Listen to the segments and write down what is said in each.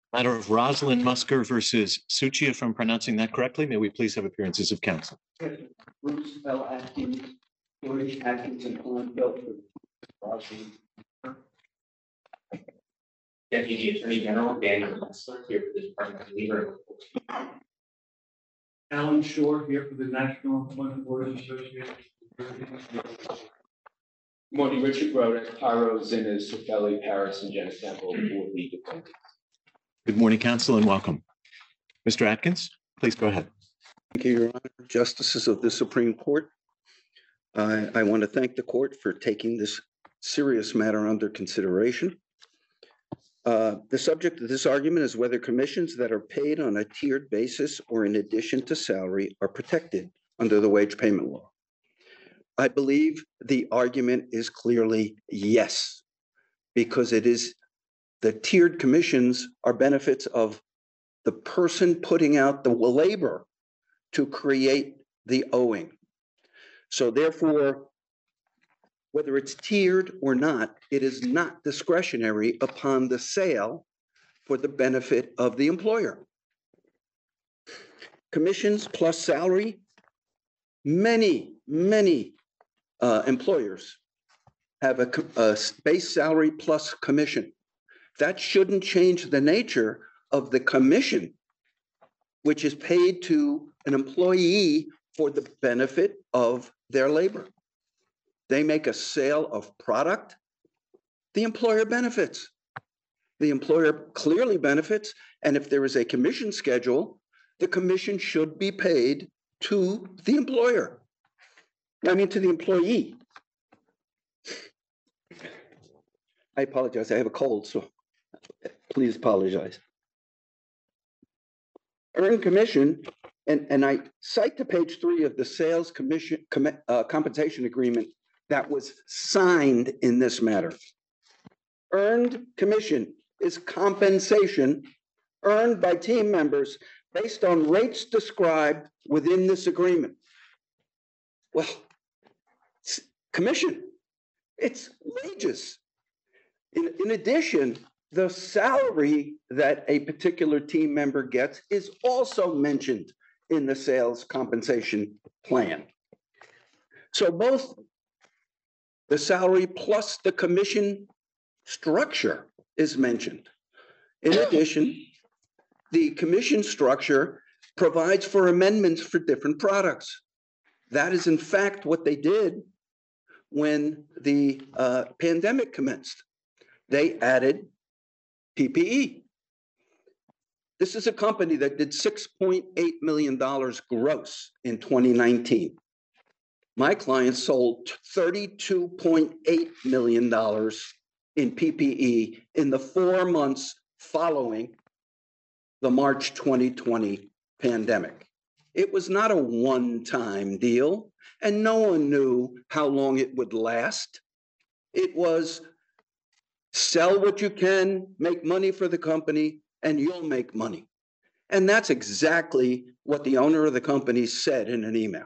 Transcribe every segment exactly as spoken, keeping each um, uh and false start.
Matter of Rosalind Musker versus Suchi, if I'm pronouncing that correctly. May we please have appearances of counsel? Bruce L. Atkins, George Atkins, and Owen Belford. Deputy Attorney General Daniel Kessler here for the Department of Labor. Alan Shore here for the National Employment Lawyers Association. Morning, Richard Rhoda, Pyro, Zinnes, Sofelli, Paris, and Jenna Temple for the defendants. Good morning, counsel, and welcome. Mister Atkins, please go ahead. Thank you, Your Honor. Justices of the Supreme Court, I, I want to thank the court for taking this serious matter under consideration. Uh, the subject of this argument is whether commissions that are paid on a tiered basis or in addition to salary are protected under the wage payment law. I believe the argument is clearly yes, because it is the tiered commissions are benefits of the person putting out the labor to create the owing. So therefore, whether it's tiered or not, it is not discretionary upon the sale for the benefit of the employer. Commissions plus salary, many, many uh, employers have a, a base salary plus commission. That shouldn't change the nature of the commission, which is paid to an employee for the benefit of their labor. They make a sale of product, the employer benefits. The employer clearly benefits, and if there is a commission schedule, the commission should be paid to the employer. I mean, to the employee. I apologize, I have a cold, so please apologize. Earned commission, and, and I cite to page three of the sales commission com, uh, compensation agreement that was signed in this matter. Earned commission is compensation earned by team members based on rates described within this agreement. Well, it's commission, it's wages. In, in addition, the salary that a particular team member gets is also mentioned in the sales compensation plan. So both the salary plus the commission structure is mentioned. In addition, the commission structure provides for amendments for different products. That is in fact what they did when the uh, pandemic commenced. They added P P E. This is a company that did six point eight million dollars gross in twenty nineteen. My client sold thirty-two point eight million dollars in P P E in the four months following the March twenty twenty pandemic. It was not a one-time deal, and no one knew how long it would last. It was sell what you can, make money for the company, and you'll make money. And that's exactly what the owner of the company said in an email.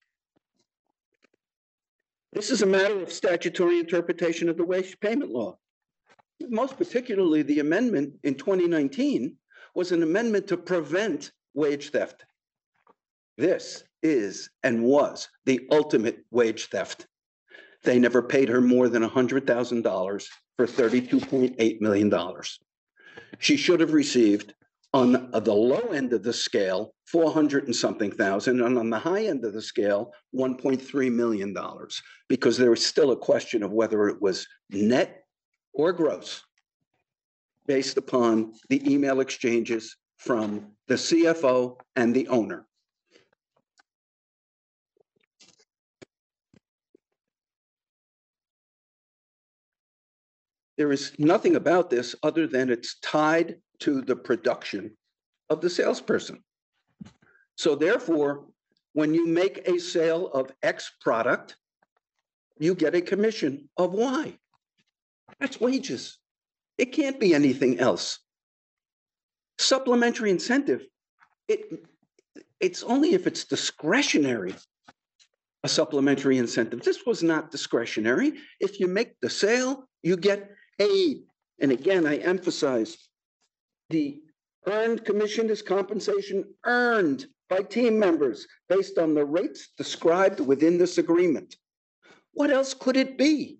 This is a matter of statutory interpretation of the wage payment law. Most particularly, the amendment in twenty nineteen was an amendment to prevent wage theft. This is and was the ultimate wage theft. They never paid her more than one hundred thousand dollars for thirty-two point eight million dollars. She should have received on the low end of the scale, four hundred and something thousand, and on the high end of the scale, one point three million dollars, because there was still a question of whether it was net or gross, based upon the email exchanges from the C F O and the owner. There is nothing about this other than it's tied to the production of the salesperson. So therefore, when you make a sale of X product, you get a commission of Y. That's wages. It can't be anything else. Supplementary incentive, it, it's only if it's discretionary, a supplementary incentive. This was not discretionary. If you make the sale, you get paid. And again, I emphasize the Earned commission is compensation earned by team members based on the rates described within this agreement. What else could it be?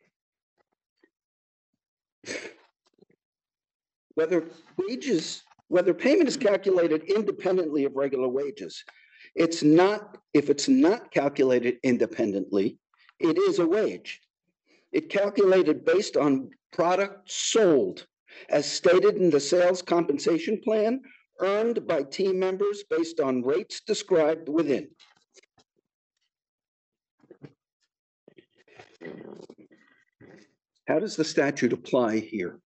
Whether wages, whether payment is calculated independently of regular wages, it's not, if it's not calculated independently, it is a wage. It calculated based on product sold, as stated in the sales compensation plan, earned by team members based on rates described within. How does the statute apply here?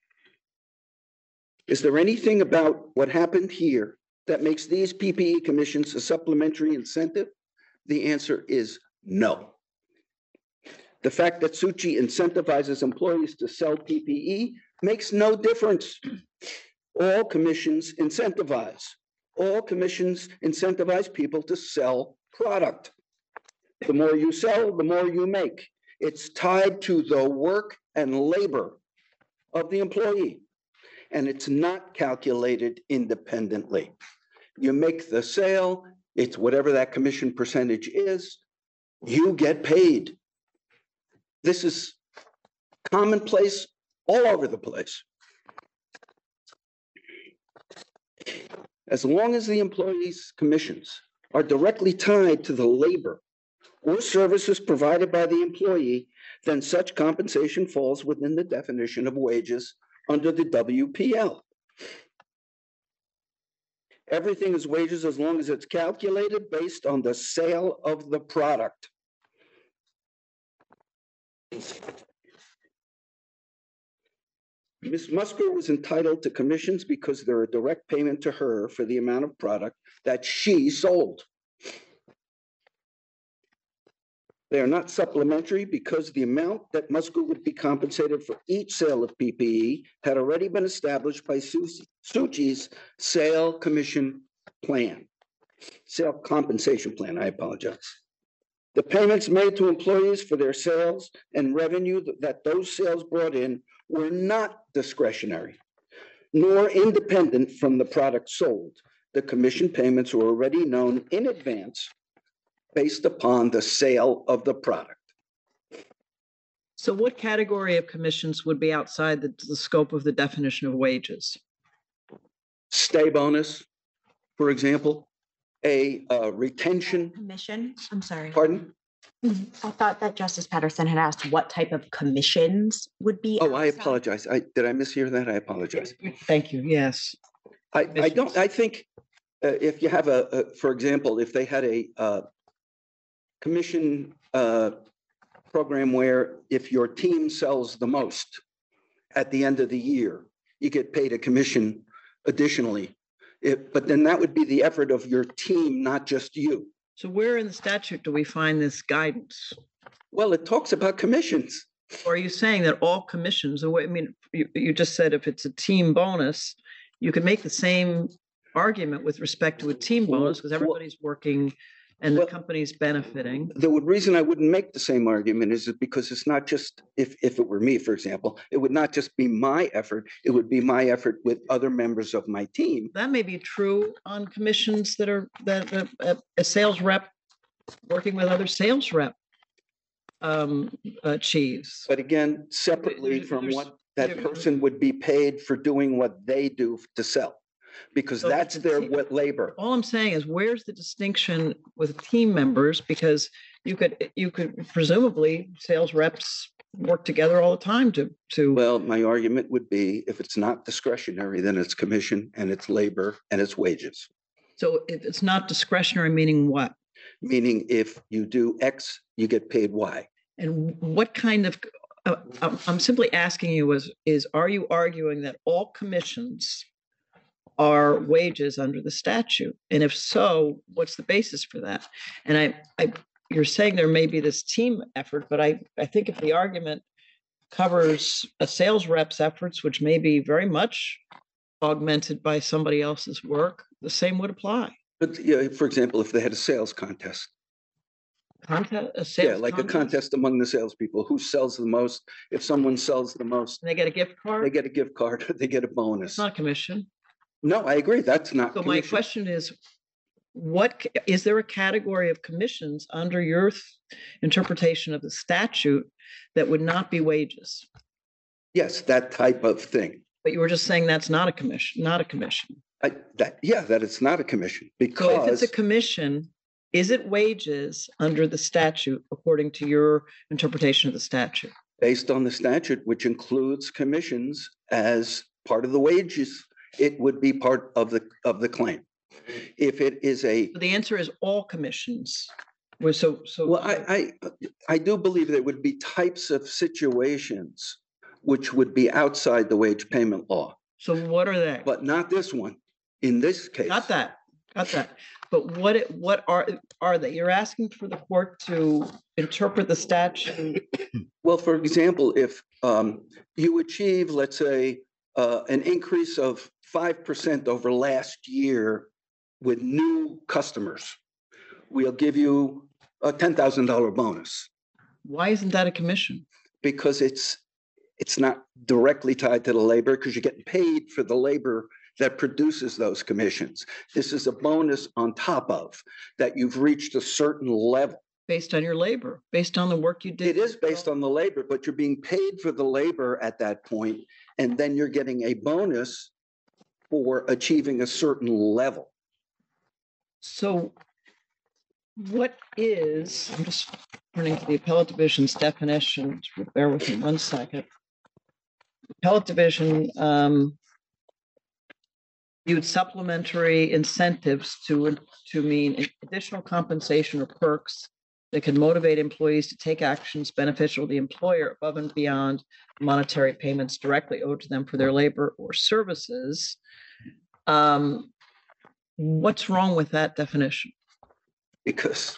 Is there anything about what happened here that makes these P P E commissions a supplementary incentive? The answer is no. The fact that Suchi incentivizes employees to sell P P E makes no difference. All commissions incentivize. All commissions incentivize people to sell product. The more you sell, the more you make. It's tied to the work and labor of the employee, and it's not calculated independently. You make the sale, it's whatever that commission percentage is, you get paid. This is commonplace all over the place. As long as the employee's commissions are directly tied to the labor or services provided by the employee, then such compensation falls within the definition of wages under the W P L. Everything is wages as long as it's calculated based on the sale of the product. Miz Musker was entitled to commissions because they're a direct payment to her for the amount of product that she sold. They are not supplementary because the amount that Musker would be compensated for each sale of P P E had already been established by Suchi's sale commission plan, sale compensation plan, I apologize. The payments made to employees for their sales and revenue that those sales brought in were not discretionary, nor independent from the product sold. The commission payments were already known in advance based upon the sale of the product. So what category of commissions would be outside the, the scope of the definition of wages? Stay bonus, for example, a uh, retention, Commission, I'm sorry. pardon? I thought that Justice Patterson had asked what type of commissions would be. Oh, I outside. apologize. I, did I mishear that? I apologize. Thank you, yes. I, I don't, I think uh, if you have a, a, for example, if they had a uh, commission uh, program where if your team sells the most at the end of the year, you get paid a commission additionally. It, but then that would be the effort of your team, not just you. So where in the statute do we find this guidance? Well, it talks about commissions. Or are you saying that all commissions, the way, I mean, you, you just said if it's a team bonus, you could make the same argument with respect to a team bonus because everybody's working and the Well, company's benefiting. The would- reason I wouldn't make the same argument is because it's not just, if, if it were me, for example, it would not just be my effort, it would be my effort with other members of my team. That may be true on commissions that are, that uh, a, a sales rep working with other sales rep um, achieves. But again, separately There's- from there's- what that there- person would be paid for doing what they do to sell. Because So if that's it's a their team- what labor. All I'm saying is where's the distinction with team members? Because you could, you could presumably sales reps work together all the time to, to, Well, my argument would be if it's not discretionary, then it's commission and it's labor and it's wages. so if it's not discretionary, meaning what? Meaning if you do X, you get paid Y. And what kind of, uh, I'm, I'm simply asking you is, is are you arguing that all commissions are wages under the statute? And if so, what's the basis for that? And I, I, you're saying there may be this team effort, but I, I think if the argument covers a sales rep's efforts, which may be very much augmented by somebody else's work, the same would apply. But yeah, for example, if they had a sales contest, Contest, a yeah, sales like a contest among the salespeople, who sells the most? If someone sells the most, And they get a gift they card, get a gift card, they get a it's bonus. not a commission. No, I agree. That's not So my commission. question is, what, ca- is there a category of commissions under your th- interpretation of the statute that would not be wages? Yes, that type of thing. But you were just saying that's not a commission, not a commission. I, that, yeah, that it's not a commission So if it's because a commission, is it wages under the statute according to your interpretation of the statute? based on the statute, which includes commissions as part of the wages, it would be part of the, of the claim. If it is a, So the answer is all commissions. Well, so, so. well, I, I, I do believe there would be types of situations which would be outside the wage payment law, So what are they? but not this one. In this case. Got that, got that. But what, it- what are, are they? You're asking for the court to interpret the statute. Well, for example, if um, you achieve, let's say, uh, an increase of five percent over last year with new customers, we'll give you a ten thousand dollar bonus Why isn't that a commission? because it's, it's not directly tied to the labor because you're getting paid for the labor that produces those commissions. This is a bonus on top of that you've reached a certain level. Based on your labor, based on the work you did. It is based on the labor, but you're being paid for the labor at that point, and then you're getting a bonus for achieving a certain level. So what is, I'm just turning to the appellate division's definition, bear with me one second. Appellate division, um, viewed supplementary incentives to, to mean additional compensation or perks that can motivate employees to take actions beneficial to the employer above and beyond monetary payments directly owed to them for their labor or services. Um, what's wrong with that definition? Because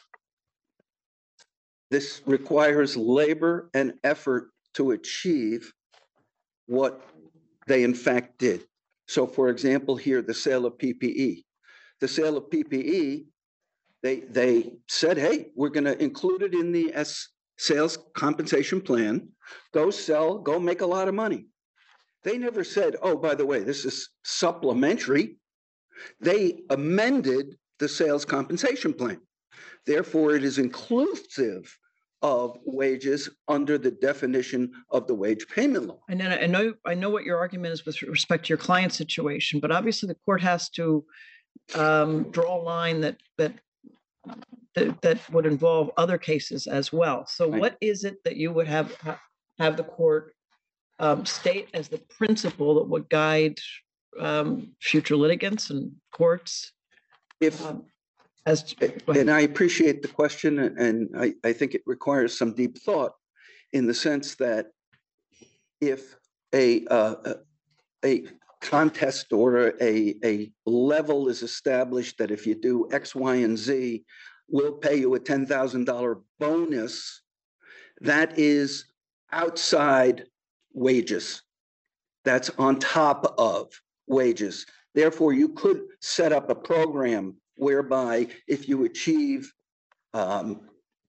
this requires labor and effort to achieve what they in fact did. So for example, here, the sale of P P E. The sale of P P E, they, they said, hey, we're gonna include it in the S sales compensation plan. Go sell, go make a lot of money. They never said, oh, by the way, this is supplementary. They amended the sales compensation plan. Therefore, it is inclusive of wages under the definition of the wage payment law. And then I know, I know what your argument is with respect to your client situation, but obviously the court has to um, draw a line that, that, that, that would involve other cases as well. So Right. what is it that you would have, ha- have the court um, state as the principle that would guide um, future litigants and courts? If, um, As, go ahead. and I appreciate the question, and I, I think it requires some deep thought in the sense that if a, uh, a- a contest or a, a level is established that if you do X, Y, and Z, we'll pay you a ten thousand dollar bonus, that is outside wages. That's on top of wages. Therefore, you could set up a program whereby if you achieve um,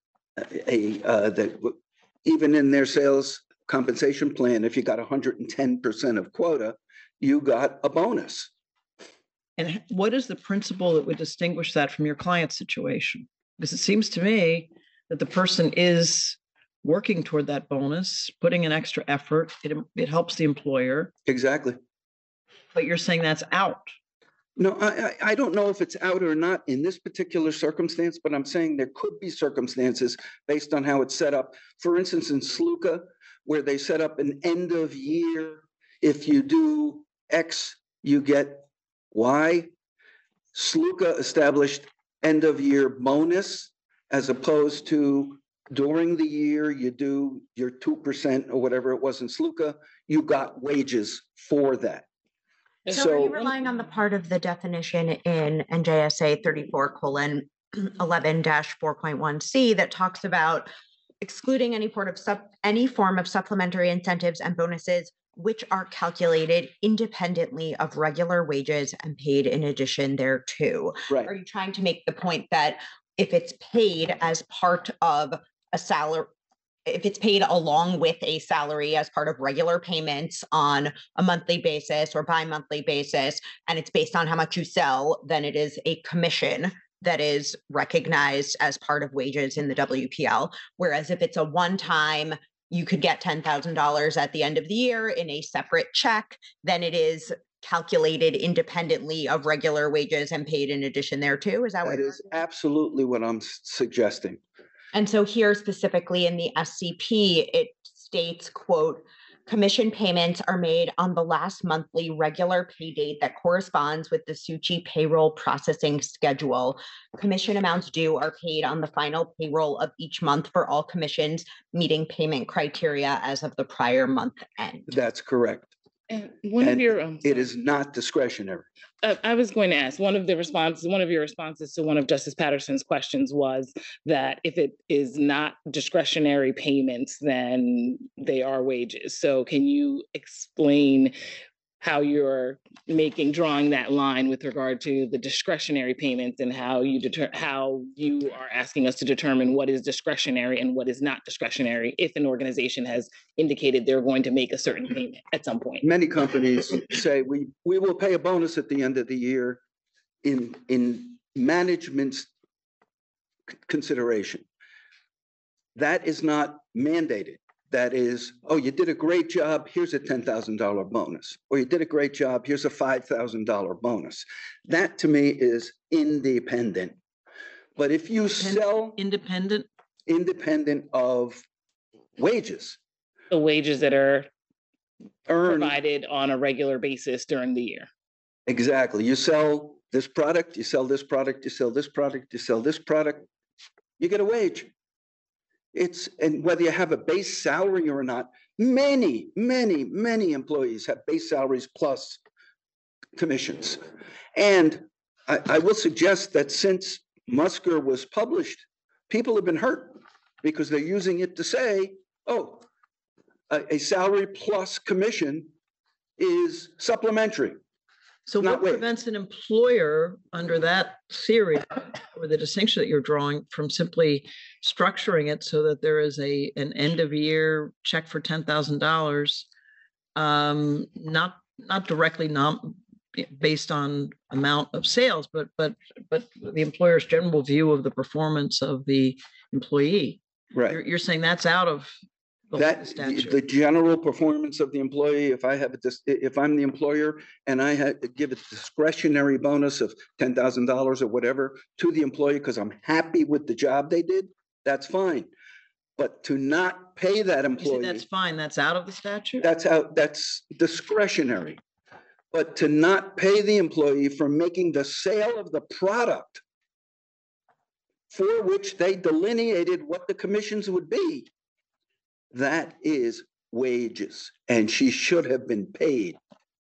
a, uh, that even in their sales compensation plan, if you got one hundred ten percent of quota, you got a bonus. And h- what is the principle that would distinguish that from your client situation? Because it seems to me that the person is working toward that bonus, putting an extra effort. It, it helps the employer, Exactly. but you're saying that's out. No, I, I, I don't know if it's out or not in this particular circumstance, but I'm saying there could be circumstances based on how it's set up. For instance, in Sluka, where they set up an end of year, if you do X, you get Y. Sluka established end of year bonus as opposed to during the year, you do your two percent or whatever it was in Sluka, you got wages for that. So are you So- relying on the part of the definition in N J S A thirty-four colon eleven dash four point one C that talks about excluding any form of sub, any form of supplementary incentives and bonuses which are calculated independently of regular wages and paid in addition thereto? Right. Are you trying to make the point that if it's paid as part of a salary, if it's paid along with a salary as part of regular payments on a monthly basis or bi-monthly basis, and it's based on how much you sell, then it is a commission that is recognized as part of wages in the W P L. Whereas if it's a one-time, you could get ten thousand dollars at the end of the year in a separate check, then it is calculated independently of regular wages and paid in addition thereto. Is that what That you're is absolutely what I'm s- suggesting. And so here specifically in the S C P, it states, quote, commission payments are made on the last monthly regular pay date that corresponds with the Suchi payroll processing schedule. Commission amounts due are paid on the final payroll of each month for all commissions meeting payment criteria as of the prior month end. That's correct. And one of And your, um, It is not discretionary. uh, I was going to ask, one of the responses, one of your responses to one of Justice Patterson's questions was that if it is not discretionary payments, then they are wages. So can you explain how you're making, drawing that line with regard to the discretionary payments and how you deter, how you are asking us to determine what is discretionary and what is not discretionary if an organization has indicated they're going to make a certain payment at some point? Many companies say, we, we will pay a bonus at the end of the year in, in management's c- consideration. That is not mandated. That is, oh, you did a great job, here's a ten thousand dollar bonus. Or you did a great job, here's a five thousand dollar bonus. That to me is independent. But if you sell Independent, independent of wages The wages that are earned, provided on a regular basis during the year. exactly, you sell this product, you sell this product, you sell this product, you sell this product, you get a wage. It's, and whether you have a base salary or not, many, many, many employees have base salaries plus commissions. And I, I will suggest that since Musker was published, people have been hurt because they're using it to say, oh, a, a salary plus commission is supplementary. so Not what wage. prevents an employer under that theory or the distinction that you're drawing from simply structuring it so that there is a, an end of year check for ten thousand dollars, um, not, not directly nom, based on amount of sales, but, but, but the employer's general view of the performance of the employee. Right. You're, you're saying that's out of the That, statute. the general performance of the employee, if I have a, dis- if I'm the employer and I had to give a discretionary bonus of ten thousand dollars or whatever to the employee because I'm happy with the job they did, that's fine. But to not pay that You say employee, that's fine, that's out of the statute? that's out, that's discretionary. But to not pay the employee for making the sale of the product for which they delineated what the commissions would be, that is wages, and she should have been paid.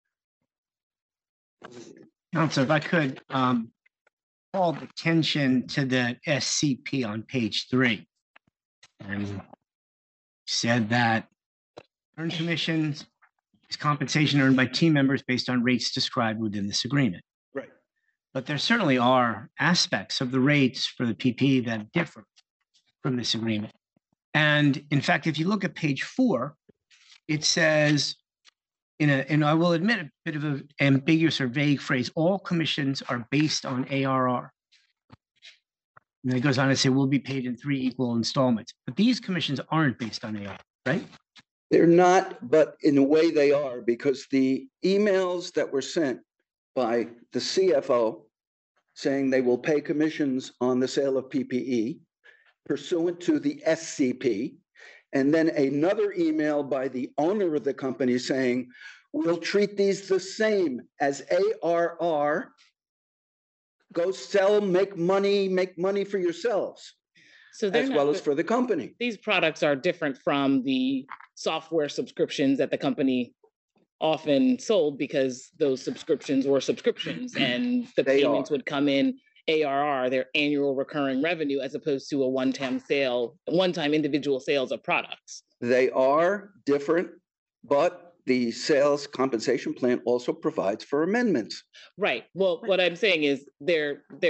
Counselor, if I could, um, call attention to the S C P on page three. And said that earned commissions is compensation earned by team members based on rates described within this agreement. Right. But there certainly are aspects of the rates for the P P that differ from this agreement. And in fact, if you look at page four, it says, in a, and I will admit a bit of an ambiguous or vague phrase, all commissions are based on A R R. And then it goes on to say, will be paid in three equal installments. But these commissions aren't based on A R R, right? They're not, but in a way they are, because the emails that were sent by the C F O saying they will pay commissions on the sale of P P E pursuant to the S C P, and then another email by the owner of the company saying, we'll treat these the same as A R R. Go sell, make money, make money for yourselves, So they're as not, well as but for the company. these products are different from the software subscriptions that the company often sold because those subscriptions were subscriptions and the They payments are. would come in A R R, their annual recurring revenue, as opposed to a one-time sale, one-time individual sales of products. They are different, but the sales compensation plan also provides for amendments. Right. Well, what I'm saying is they're they're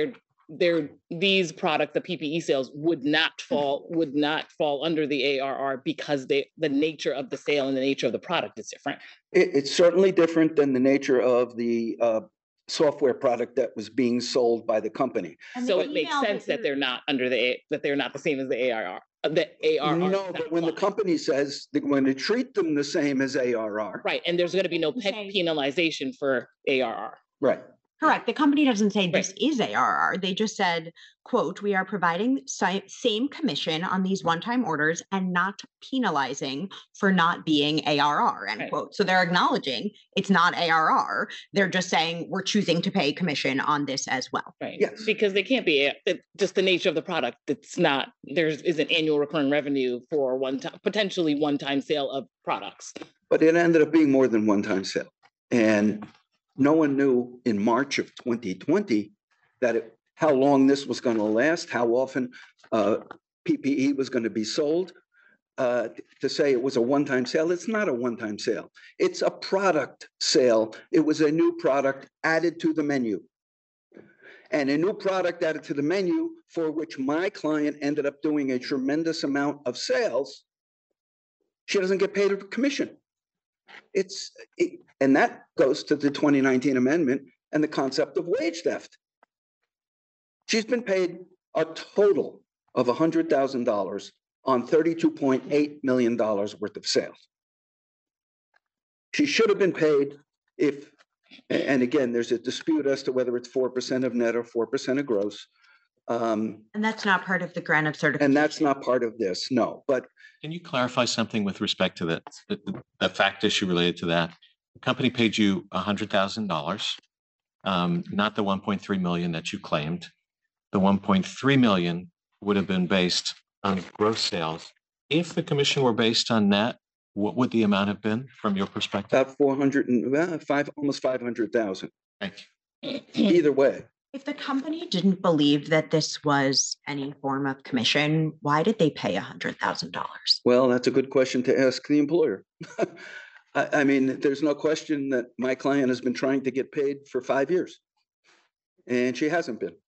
there, these product, the P P E sales would not fall, would not fall under the A R R because they, the nature of the sale and the nature of the product is different. It, it's certainly different than the nature of the uh, software product that was being sold by the company. And So the it makes email sense that you're- they're not under the, A- that they're not the same as the A R R, uh, the A R R. No, is but not when the applied. company says they're going to treat them the same as A R R. Right, and there's gonna be no pe- Okay. penalization for A R R. Right. Correct. The company doesn't say this Right. is A R R. They just said, quote, we are providing si- same commission on these one-time orders and not penalizing for not being A R R, end Right. quote. So they're acknowledging it's not A R R. They're just saying we're choosing to pay commission on this as well. Right. Yes. Because they can't be, a- it- just the nature of the product, it's not, there's isn't annual recurring revenue for one time, potentially one-time sale of products. But it ended up being more than one-time sale. And no one knew in March of twenty twenty that it, how long this was going to last, how often uh, P P E was going to be sold. Uh, to say it was a one-time sale, it's not a one-time sale. It's a product sale. It was a new product added to the menu. And a new product added to the menu for which my client ended up doing a tremendous amount of sales. She doesn't get paid a commission. It's, it- and that goes to the twenty nineteen amendment and the concept of wage theft. She's been paid a total of one hundred thousand dollars on thirty-two point eight million dollars worth of sales. She should have been paid if, a- and again, there's a dispute as to whether it's four percent of net or four percent of gross. Um, And that's not part of the grant of certification. and that's not part of this, no, but Can you clarify something with respect to that, the, the- the fact issue related to that? The company paid you a hundred thousand dollars, um, not the one point three million that you claimed. The one point three million would have been based on gross sales. If the commission were based on net, what would the amount have been from your perspective? about four hundred and, well, five, almost five hundred thousand, Thank you. either way. If the company didn't believe that this was any form of commission, why did they pay a hundred thousand dollars? Well, that's a good question to ask the employer. I, I mean, there's no question that my client has been trying to get paid for five years. And she hasn't been.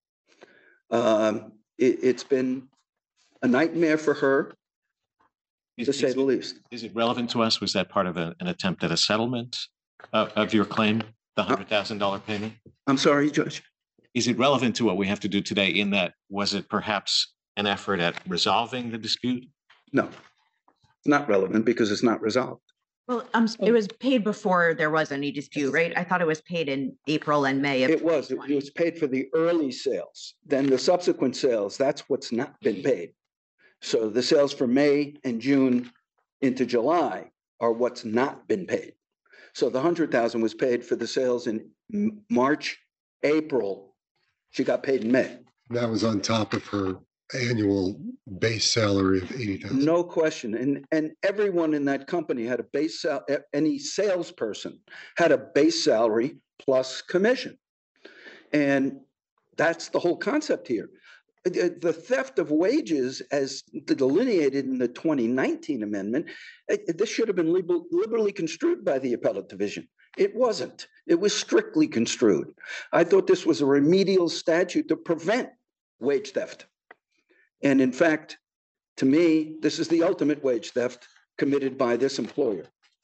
Um, it, it's been a nightmare for her, Is- to say is- the least. Is it relevant to us? Was that part of a- an attempt at a settlement of, of your claim, the hundred thousand dollar payment? I'm sorry, Judge. Is it relevant to what we have to do today in that, was it perhaps an effort at resolving the dispute? No, it's not relevant because it's not resolved. Well, um, s- it was paid before there was any dispute, right? I thought it was paid in April and May of It was, it twenty twenty. was paid for the early sales. Then the subsequent sales, that's what's not been paid. So the sales for May and June into July are what's not been paid. So the hundred thousand was paid for the sales in M- March, April. She got paid in May. That was on top of her annual base salary of eighty thousand. No question. And, and everyone in that company had a base, sal- a- any salesperson had a base salary plus commission. And that's the whole concept here. The the theft of wages as delineated in the twenty nineteen amendment, eh, eh, this should have been liber- liberally construed by the appellate division. It wasn't. It was strictly construed. I thought this was a remedial statute to prevent wage theft. And in fact, to me, this is the ultimate wage theft committed by this employer.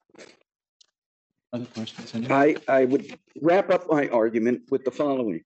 Other questions? Anyone? I, I would wrap up my argument with the following.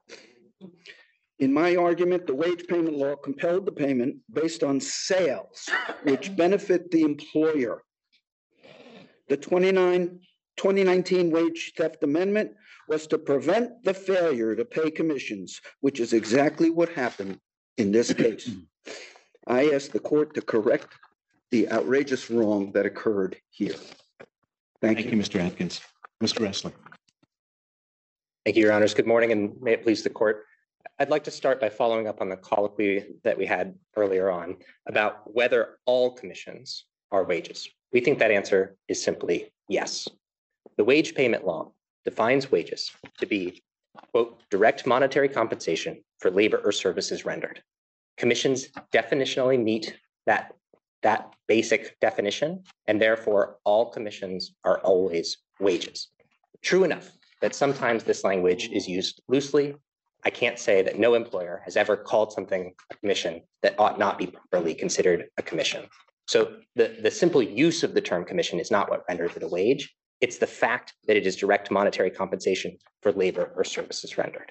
In my argument, the wage payment law compelled the payment based on sales which benefit the employer. The twenty-nine, twenty nineteen wage theft amendment was to prevent the failure to pay commissions, which is exactly what happened in this case. I ask the court to correct the outrageous wrong that occurred here. Thank Thank you, you. Mister Atkins. Mister Wrestler. Thank you, Your Honors. Good morning, and may it please the court. I'd like to start by following up on the colloquy that we had earlier on about whether all commissions are wages. We think that answer is simply yes. The wage payment law defines wages to be, quote, direct monetary compensation for labor or services rendered. Commissions definitionally meet that, that basic definition, and therefore all commissions are always wages. True enough that sometimes this language is used loosely. I can't say that no employer has ever called something a commission that ought not be properly considered a commission. So the, the simple use of the term commission is not what renders it a wage. It's the fact that it is direct monetary compensation for labor or services rendered.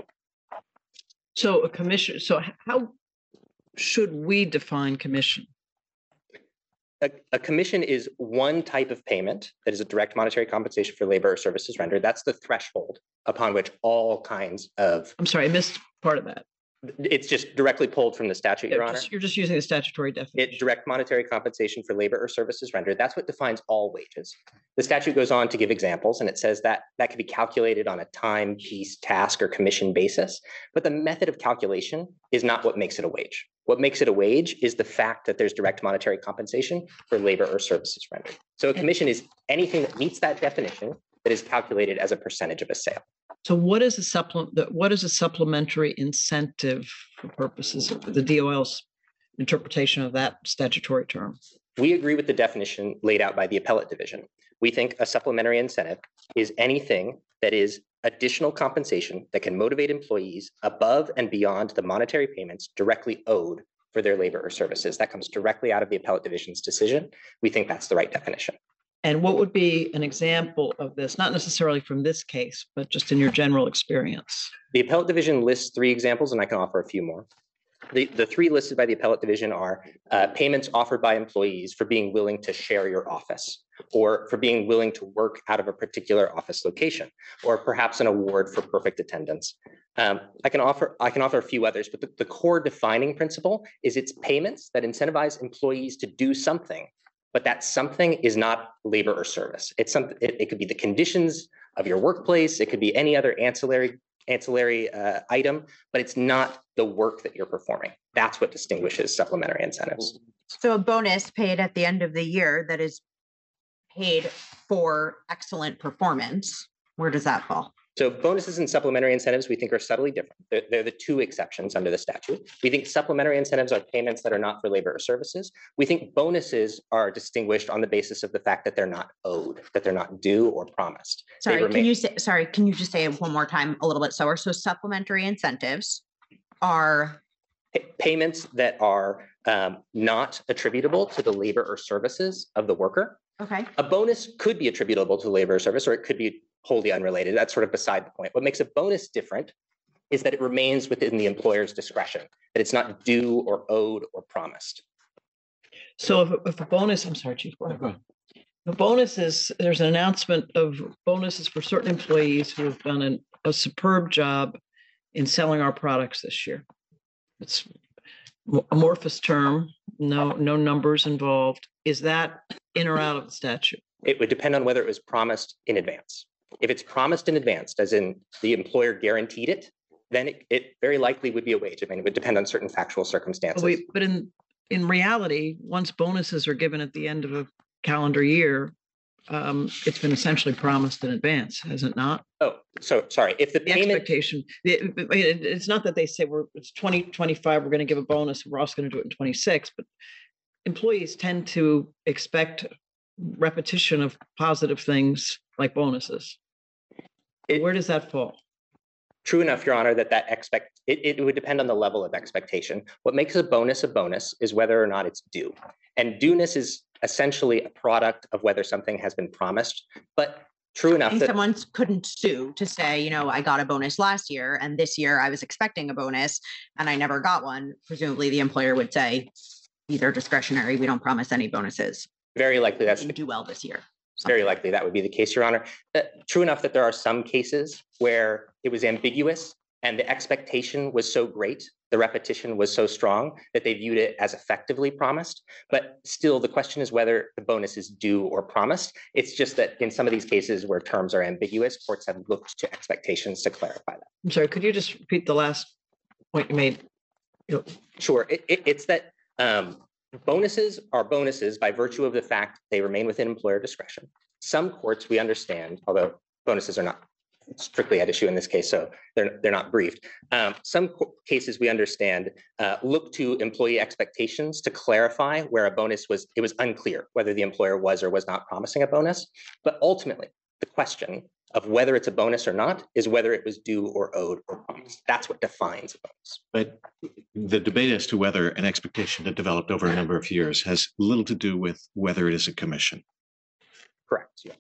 So a commission, so how should we define commission? A, a commission is one type of payment that is a direct monetary compensation for labor or services rendered. That's the threshold upon which all kinds of. I'm sorry, I missed part of that. It's just directly pulled from the statute, Your Yeah, Honor. just- You're just using the statutory definition. It direct monetary compensation for labor or services rendered. That's what defines all wages. The statute goes on to give examples, and it says that that can be calculated on a time, piece, task, or commission basis. But the method of calculation is not what makes it a wage. What makes it a wage is the fact that there's direct monetary compensation for labor or services rendered. So a commission is anything that meets that definition that is calculated as a percentage of a sale. So what is a supplement, what is a supplementary incentive for purposes of the D O L's interpretation of that statutory term? We agree with the definition laid out by the appellate division. We think a supplementary incentive is anything that is additional compensation that can motivate employees above and beyond the monetary payments directly owed for their labor or services. That comes directly out of the appellate division's decision. We think that's the right definition. And what would be an example of this, not necessarily from this case, but just in your general experience? The appellate division lists three examples, and I can offer a few more. The, the three listed by the appellate division are uh, payments offered by employees for being willing to share your office, or for being willing to work out of a particular office location, or perhaps an award for perfect attendance. Um, I can offer I can offer a few others, but the, the core defining principle is it's payments that incentivize employees to do something, but that something is not labor or service. It's something. It, it could be the conditions of your workplace. It could be any other ancillary ancillary uh, item, but it's not the work that you're performing. That's what distinguishes supplementary incentives. So a bonus paid at the end of the year that is paid for excellent performance, where does that fall? So bonuses and supplementary incentives we think are subtly different. They're, they're the two exceptions under the statute. We think supplementary incentives are payments that are not for labor or services. We think bonuses are distinguished on the basis of the fact that they're not owed, that they're not due or promised. They Sorry, can remain- you say, sorry, can you just say it one more time a little bit slower? So supplementary incentives are, Pa- payments that are um, not attributable to the labor or services of the worker. okay, A bonus could be attributable to labor or service, or it could be wholly unrelated. That's sort of beside the point. What makes a bonus different is that it remains within the employer's discretion, that it's not due or owed or promised. So if, if a bonus, I'm sorry, Chief. go ahead. The bonus is, there's an announcement of bonuses for certain employees who have done an, a superb job in selling our products this year. It's amorphous term, no, no numbers involved. Is that in or out of the statute? It would depend on whether it was promised in advance. If it's promised in advance, as in the employer guaranteed it, then it, it very likely would be a wage. I mean, it would depend on certain factual circumstances. Wait, but in, in reality, once bonuses are given at the end of a calendar year, um, it's been essentially promised in advance, has it not? Oh, so sorry. If the The payment, expectation, it- it- it's not that they say we're, it's twenty twenty-five, we're going to give a bonus, we're also going to do it in twenty-six, but employees tend to expect repetition of positive things like bonuses. It- Where does that fall? true enough, Your Honor, that that expect, it, it would depend on the level of expectation. What makes a bonus a bonus is whether or not it's due. And dueness is essentially a product of whether something has been promised, but true enough and that someone couldn't sue to say, you know, I got a bonus last year and this year I was expecting a bonus and I never got one. Presumably the employer would say, these are discretionary, we don't promise any bonuses. very likely that's You do well this year. very likely that would be the case, Your Honor. Uh, true enough that there are some cases where it was ambiguous and the expectation was so great, the repetition was so strong that they viewed it as effectively promised. But still, the question is whether the bonus is due or promised. It's just that in some of these cases where terms are ambiguous, courts have looked to expectations to clarify that. I'm sorry, could you just repeat the last point you made? You know, Sure, it, it, it's that um, bonuses are bonuses by virtue of the fact they remain within employer discretion. Some courts we understand, although bonuses are not strictly at issue in this case, so they're, they're not briefed. Um, some co- cases we understand uh, look to employee expectations to clarify where a bonus was, it was unclear whether the employer was or was not promising a bonus. But ultimately, the question of whether it's a bonus or not is whether it was due or owed or promised. That's what defines a bonus. But the debate as to whether an expectation that developed over a number of years has little to do with whether it is a commission. Correct. Yeah.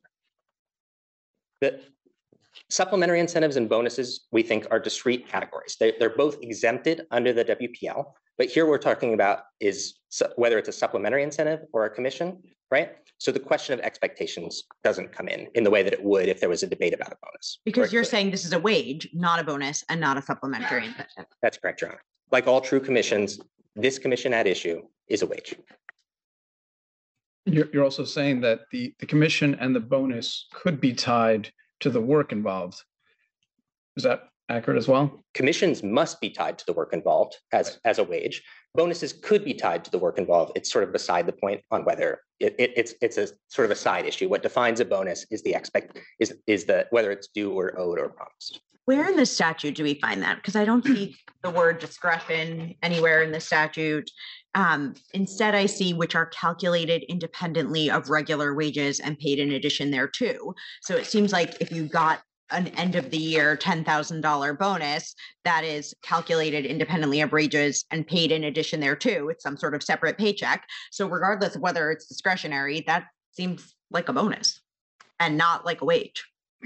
The supplementary incentives and bonuses, we think, are discrete categories. They, they're both exempted under the W P L, but here we're talking about is su- whether it's a supplementary incentive or a commission, right? So the question of expectations doesn't come in in the way that it would if there was a debate about a bonus. Because you're Correct. saying this is a wage, not a bonus, and not a supplementary incentive. That's correct, Your Honor. Like all true commissions, this commission at issue is a wage. You're, you're also saying that the, the commission and the bonus could be tied to the work involved. Is that accurate as well? Commissions must be tied to the work involved as, as a wage. Bonuses could be tied to the work involved. It's sort of beside the point on whether it, it, it's it's a sort of a side issue. What defines a bonus is the expect is is the whether it's due or owed or promised. Where in the statute do we find that? Because I don't see the word discretion anywhere in the statute. Um, instead, I see which are calculated independently of regular wages and paid in addition thereto. So it seems like if you got an end of the year ten thousand dollars bonus that is calculated independently of wages and paid in addition thereto, it's some sort of separate paycheck. So regardless of whether it's discretionary, that seems like a bonus and not like a wage.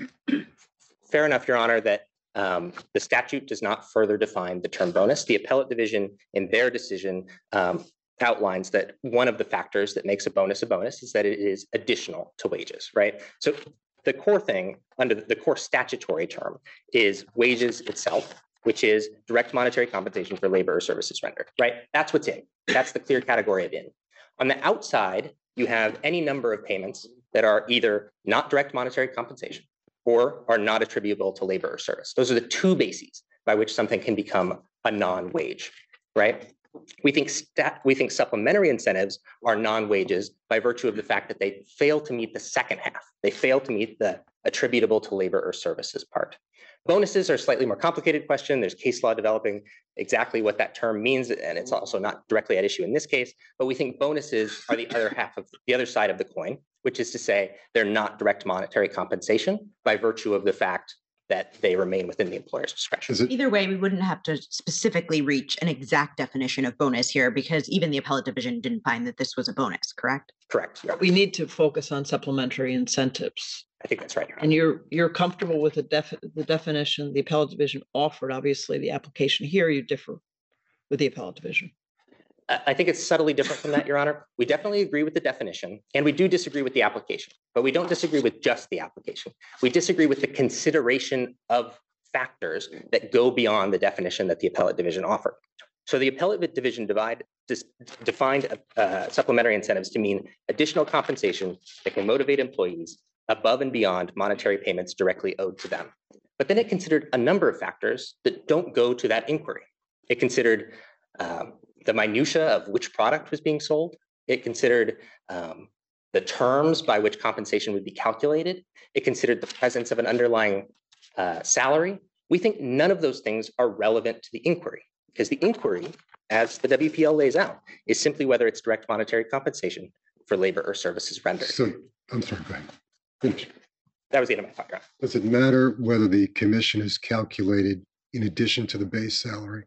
Fair enough, Your Honor, that um, the statute does not further define the term bonus. The appellate division in their decision um, outlines that one of the factors that makes a bonus a bonus is that it is additional to wages, right? So the core thing under the core statutory term is wages itself, which is direct monetary compensation for labor or services rendered, right? That's what's in. That's the clear category of in. On the outside, you have any number of payments that are either not direct monetary compensation or are not attributable to labor or service. Those are the two bases by which something can become a non-wage, right? We think stat, we think supplementary incentives are non-wages by virtue of the fact that they fail to meet the second half. They fail to meet the attributable to labor or services part. Bonuses are a slightly more complicated question. There's case law developing exactly what that term means, and it's also not directly at issue in this case, but we think bonuses are the other half of the other side of the coin, which is to say they're not direct monetary compensation by virtue of the fact that they remain within the employer's discretion. Is it, Either way, we wouldn't have to specifically reach an exact definition of bonus here because even the appellate division didn't find that this was a bonus, correct? Correct. Yeah. We need to focus on supplementary incentives. I think that's right. Your Honor. And you're you're comfortable with the def the definition the appellate division offered. Obviously, the application here you differ with the appellate division. I I think it's subtly different from that, Your Honor. We definitely agree with the definition, and we do disagree with the application, but we don't disagree with just the application. We disagree with the consideration of factors that go beyond the definition that the appellate division offered. So the appellate division divide, dis, defined uh, supplementary incentives to mean additional compensation that can motivate employees above and beyond monetary payments directly owed to them. But then it considered a number of factors that don't go to that inquiry. It considered um, the minutia of which product was being sold. It considered um, the terms by which compensation would be calculated. It considered the presence of an underlying uh, salary. We think none of those things are relevant to the inquiry because the inquiry, as the W P L lays out, is simply whether it's direct monetary compensation for labor or services rendered. so, I'm sorry, go ahead. Finish. That was the end of my thought, Your Honor. Does it matter whether the commission is calculated in addition to the base salary?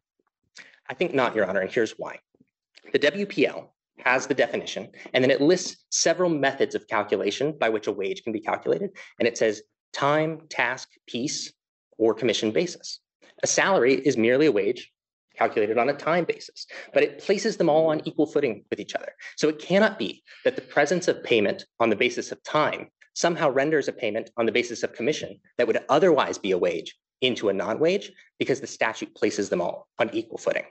I think not, Your Honor, and here's why. The W P L has the definition, and then it lists several methods of calculation by which a wage can be calculated, and it says time, task, piece, or commission basis. A salary is merely a wage calculated on a time basis, but it places them all on equal footing with each other. So it cannot be that the presence of payment on the basis of time somehow renders a payment on the basis of commission that would otherwise be a wage into a non-wage because the statute places them all on equal footing.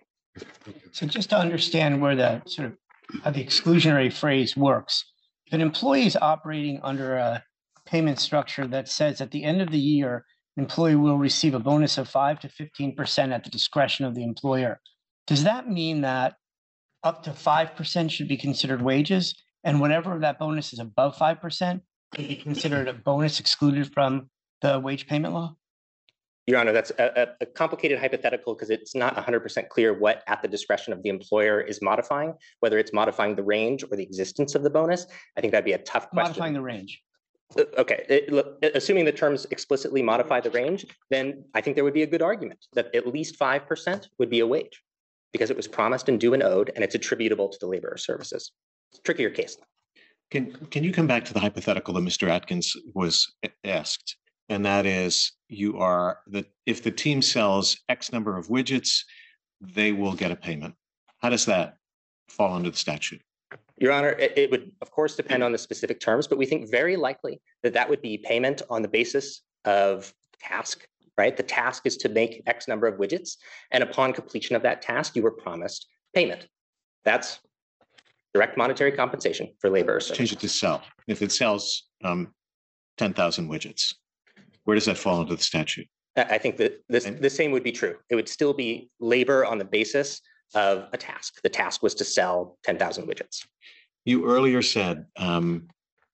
So just to understand where the sort of how the exclusionary phrase works, if an employee is operating under a payment structure that says at the end of the year, an employee will receive a bonus of five to fifteen percent at the discretion of the employer, does that mean that up to five percent should be considered wages and whatever that bonus is above five percent would be considered a bonus excluded from the wage payment law? Your Honor, that's a, a complicated hypothetical because it's not one hundred percent clear what at the discretion of the employer is modifying, whether it's modifying the range or the existence of the bonus. I think that'd be a tough question. Modifying the range. Uh, Okay, it- look, assuming the terms explicitly modify the range, then I think there would be a good argument that at least five percent would be a wage because it was promised and due and owed, and it's attributable to the labor or services. It's a trickier case. Can, can you come back to the hypothetical that Mister Atkins was asked? And that is, you are, that if the team sells X number of widgets, they will get a payment. How does that fall under the statute? Your Honor, it, it would, of course, depend on the specific terms, but we think very likely that that would be payment on the basis of task, right? The task is to make X number of widgets, and upon completion of that task, you were promised payment. That's direct monetary compensation for labor or service. Change it to sell. If it sells um, ten thousand widgets, where does that fall into the statute? I I think that this, the same would be true. It would still be labor on the basis of a task. The task was to sell ten thousand widgets. You earlier said um,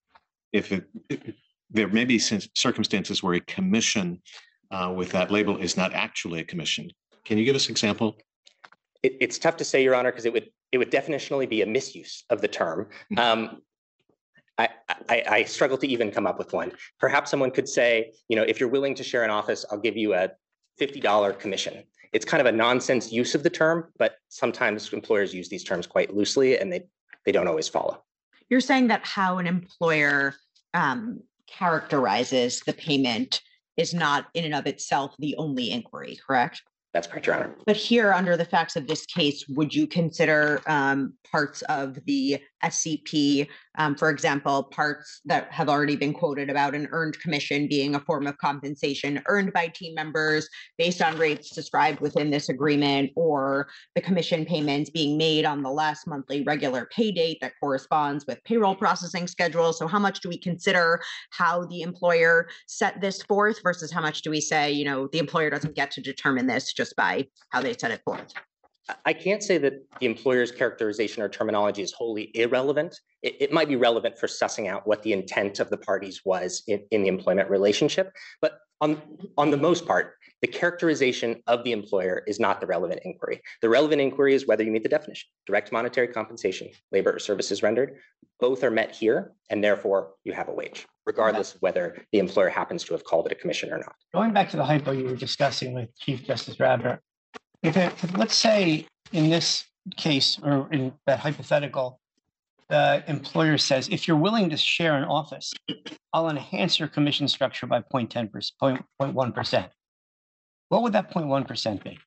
if it, it- there may be cin- circumstances where a commission uh, with that label is not actually a commission. Can you give us an example? It, it's tough to say, Your Honor, because it would it would definitionally be a misuse of the term. Um, I, I, I struggle to even come up with one. Perhaps someone could say, you know, if you're willing to share an office, I'll give you a fifty dollar commission. It's kind of a nonsense use of the term, but sometimes employers use these terms quite loosely and they, they don't always follow. You're saying that how an employer um, characterizes the payment is not in and of itself the only inquiry, correct? That's correct, Your Honor. But here, under the facts of this case, would you consider um, parts of the S C P, um, for example, parts that have already been quoted about an earned commission being a form of compensation earned by team members based on rates described within this agreement, or the commission payments being made on the last monthly regular pay date that corresponds with payroll processing schedule? So how much do we consider how the employer set this forth versus how much do we say, you know, the employer doesn't get to determine this just by how they set it forth? I can't say that the employer's characterization or terminology is wholly irrelevant. It, it might be relevant for sussing out what the intent of the parties was in, in the employment relationship. But on, on the most part, the characterization of the employer is not the relevant inquiry. The relevant inquiry is whether you meet the definition: direct monetary compensation, labor or services rendered. Both are met here, and therefore you have a wage, regardless of whether the employer happens to have called it a commission or not. Going back to the hypo you were discussing with Chief Justice Radler, if, it, if let's say in this case or in that hypothetical, the employer says, if you're willing to share an office, I'll enhance your commission structure by zero point one zero percent, zero point one percent. What would that zero point one percent be?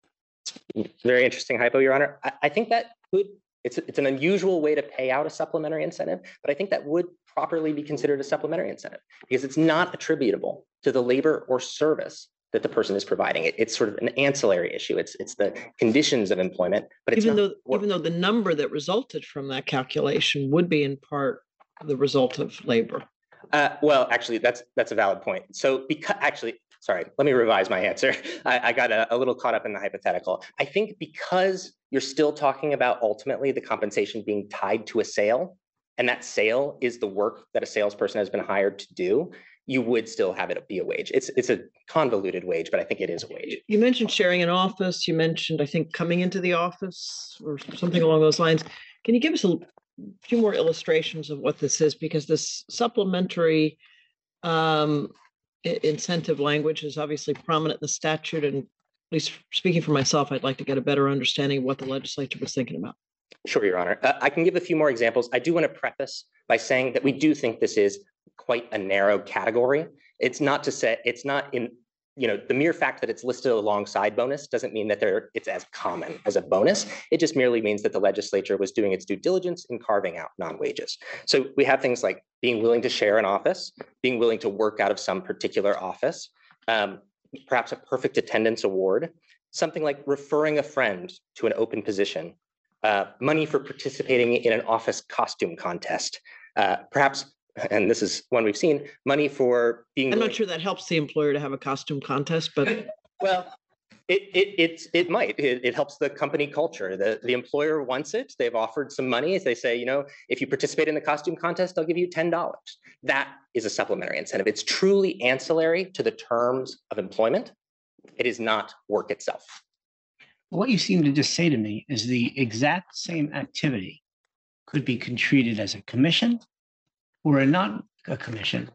Very interesting hypo, Your Honor. I, I think that could, it's, it's an unusual way to pay out a supplementary incentive, but I think that would properly be considered a supplementary incentive because it's not attributable to the labor or service that the person is providing. It, it's sort of an ancillary issue. It's it's the conditions of employment, but it's Even not though, work. even though the number that resulted from that calculation would be in part the result of labor. Uh, well, actually, that's that's a valid point. So because actually, sorry, let me revise my answer. I, I got a, a little caught up in the hypothetical. I think because you're still talking about ultimately the compensation being tied to a sale, and that sale is the work that a salesperson has been hired to do, you would still have it be a wage. It's it's a convoluted wage, but I think it is a wage. You mentioned sharing an office. You mentioned, I think, coming into the office or something along those lines. Can you give us a few more illustrations of what this is? Because this supplementary um, i- incentive language is obviously prominent in the statute. And at least speaking for myself, I'd like to get a better understanding of what the legislature was thinking about. Sure, Your Honor. Uh, I can give a few more examples. I do want to preface by saying that we do think this is quite a narrow category. It's not to say, it's not in, you know, the mere fact that it's listed alongside bonus doesn't mean that there it's as common as a bonus. It just merely means that the legislature was doing its due diligence in carving out non-wages. So we have things like being willing to share an office, being willing to work out of some particular office, um, perhaps a perfect attendance award, something like referring a friend to an open position, uh, money for participating in an office costume contest, uh, perhaps, and this is one we've seen, money for being. I'm willing- not sure that helps the employer to have a costume contest, but Well, it it it's it might. It, it helps the company culture. The the employer wants it. They've offered some money. They say, you know, if you participate in the costume contest, I'll give you ten dollars. That is a supplementary incentive. It's truly ancillary to the terms of employment. It is not work itself. What you seem to just say to me is the exact same activity could be treated as a commission or a not a commission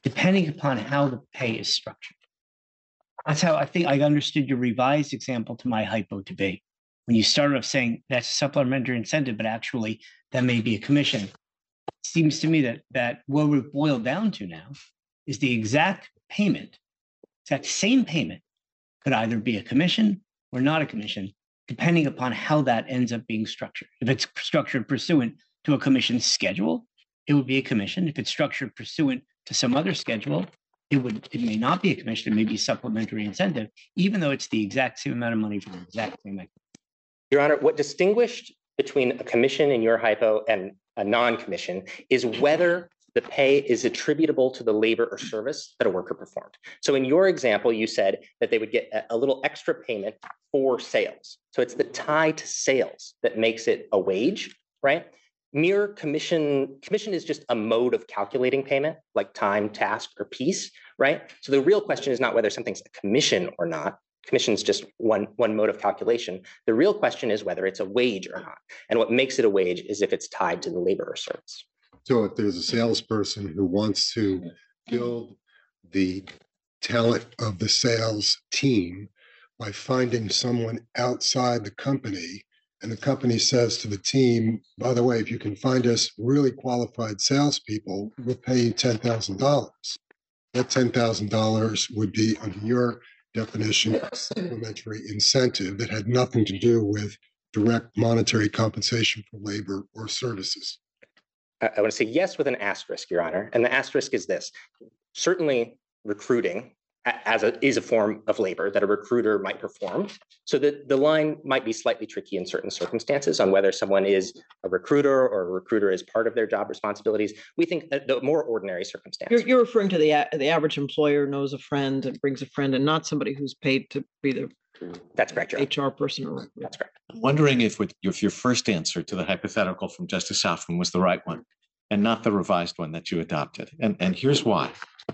depending upon how the pay is structured. That's how I think I understood your revised example to my hypo to be. When you started off saying that's a supplementary incentive, but actually that may be a commission. It seems to me that that what we've boiled down to now is the exact payment, exact same payment could either be a commission or not a commission, depending upon how that ends up being structured. If it's structured pursuant to a commission schedule, it would be a commission. If it's structured pursuant to some other schedule, it would, it may not be a commission, it may be supplementary incentive, even though it's the exact same amount of money for the exact same activity. Your Honor, what distinguished between a commission in your hypo and a non-commission is whether the pay is attributable to the labor or service that a worker performed. So in your example, you said that they would get a, a little extra payment for sales. So it's the tie to sales that makes it a wage, right? Mere commission, commission is just a mode of calculating payment, like time, task, or piece, right? So the real question is not whether something's a commission or not. Commission is just one, one mode of calculation. The real question is whether it's a wage or not. And what makes it a wage is if it's tied to the labor or service. So if there's a salesperson who wants to build the talent of the sales team by finding someone outside the company, and the company says to the team, by the way, if you can find us really qualified salespeople, we'll pay you ten thousand dollars. That ten thousand dollars would be, under your definition, a supplementary incentive that had nothing to do with direct monetary compensation for labor or services. I, I want to say yes with an asterisk, Your Honor. And the asterisk is this. Certainly recruiting as a, is a form of labor that a recruiter might perform. So the, the line might be slightly tricky in certain circumstances on whether someone is a recruiter or a recruiter is part of their job responsibilities. We think that the more ordinary circumstance. You're, you're referring to the, a- the average employer knows a friend and brings a friend and not somebody who's paid to be the That's correct, Your Honor. H R person or. That's correct. I'm wondering if, with, if your first answer to the hypothetical from Justice Hoffman was the right one and not the revised one that you adopted. And, and here's why.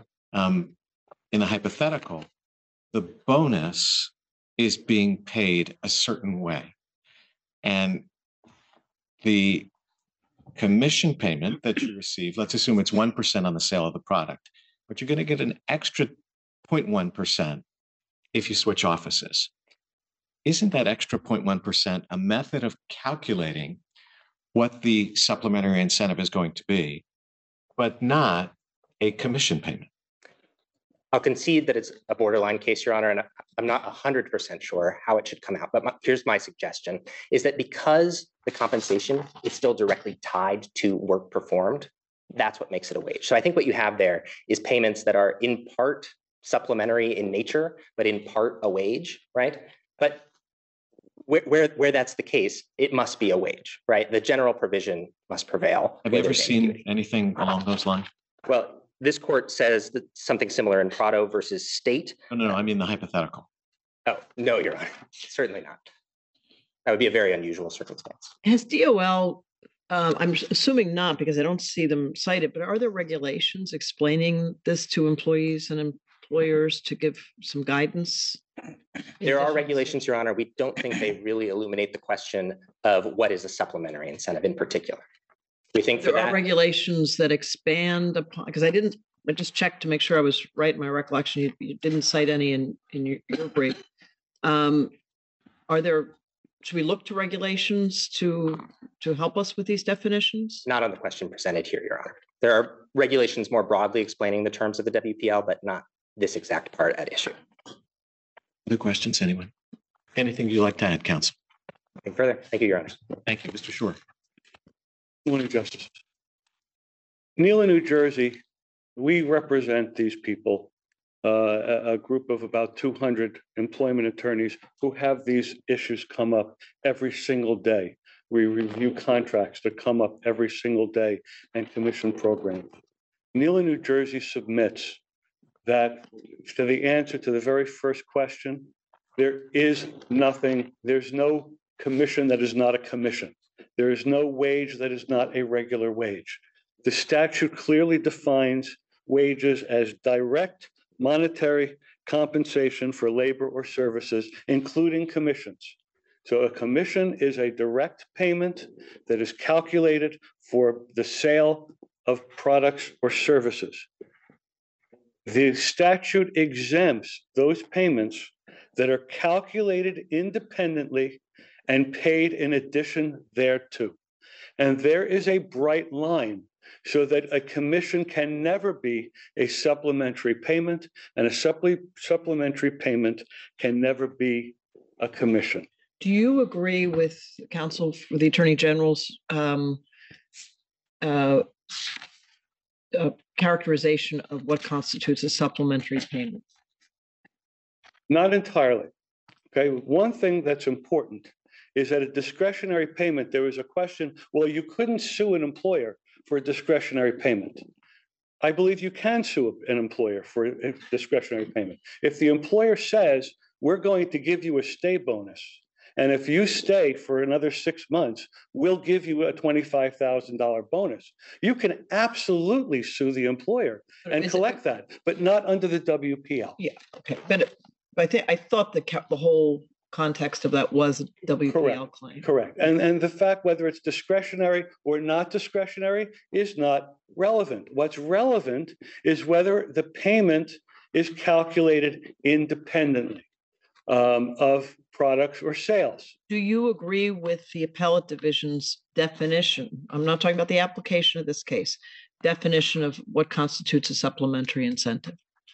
Um, in the hypothetical, the bonus is being paid a certain way. And the commission payment that you receive, let's assume it's one percent on the sale of the product, but you're going to get an extra zero point one percent if you switch offices. Isn't that extra zero point one percent a method of calculating what the supplementary incentive is going to be, but not a commission payment? I'll concede that it's a borderline case, Your Honor, and I'm not one hundred percent sure how it should come out. But my, here's my suggestion, is that because the compensation is still directly tied to work performed, that's what makes it a wage. So I think what you have there is payments that are in part supplementary in nature, but in part a wage, right? But where, where, where that's the case, it must be a wage, right? The general provision must prevail. Have you ever seen anything along those lines? Well, this court says that something similar in Prado versus State. No, no, no, I mean the hypothetical. Oh, no, Your Honor, certainly not. That would be a very unusual circumstance. Has D O L, um, I'm assuming not because I don't see them cited, but are there regulations explaining this to employees and employers to give some guidance? There are regulations, Your Honor. We don't think they really illuminate the question of what is a supplementary incentive in particular. We think for There are that, regulations that expand upon, because I didn't, I just checked to make sure I was right in my recollection. You, you didn't cite any in, in your, your brief. Um, are there, should we look to regulations to, to help us with these definitions? not on the question presented here, Your Honor. There are regulations more broadly explaining the terms of the W P L, but not this exact part at issue. Other questions, anyone? Anything you'd like to add, counsel? Nothing further. Thank you, Your Honor. Thank you, Mister Shore. Morning, Justice. Neil in New Jersey, we represent these people, uh, a, a group of about two hundred employment attorneys who have these issues come up every single day. We review contracts that come up every single day and commission programs. Neil in New Jersey submits that to the answer to the very first question, there is nothing, there's no commission that is not a commission. There is no wage that is not a regular wage. The statute clearly defines wages as direct monetary compensation for labor or services, including commissions. So a commission is a direct payment that is calculated for the sale of products or services. The statute exempts those payments that are calculated independently and paid in addition thereto. And there is a bright line so that a commission can never be a supplementary payment, and a supple- supplementary payment can never be a commission. Do you agree with counsel for the Attorney General's um, uh, uh, characterization of what constitutes a supplementary payment? Not entirely. Okay, one thing that's important is that a discretionary payment, there was a question, well, you couldn't sue an employer for a discretionary payment. I believe you can sue an employer for a discretionary payment. If the employer says, we're going to give you a stay bonus, and if you stay for another six months, we'll give you a twenty-five thousand dollars bonus. You can absolutely sue the employer and Is it- collect that, but not under the W P L. Yeah, okay, but, but I think, I thought the, ca- the whole context of that was a W P L Correct. claim. Correct. And, and the fact whether it's discretionary or not discretionary is not relevant. What's relevant is whether the payment is calculated independently um, of products or sales. Do you agree with the appellate division's definition? I'm not talking about the application of this case, definition of what constitutes a supplementary incentive.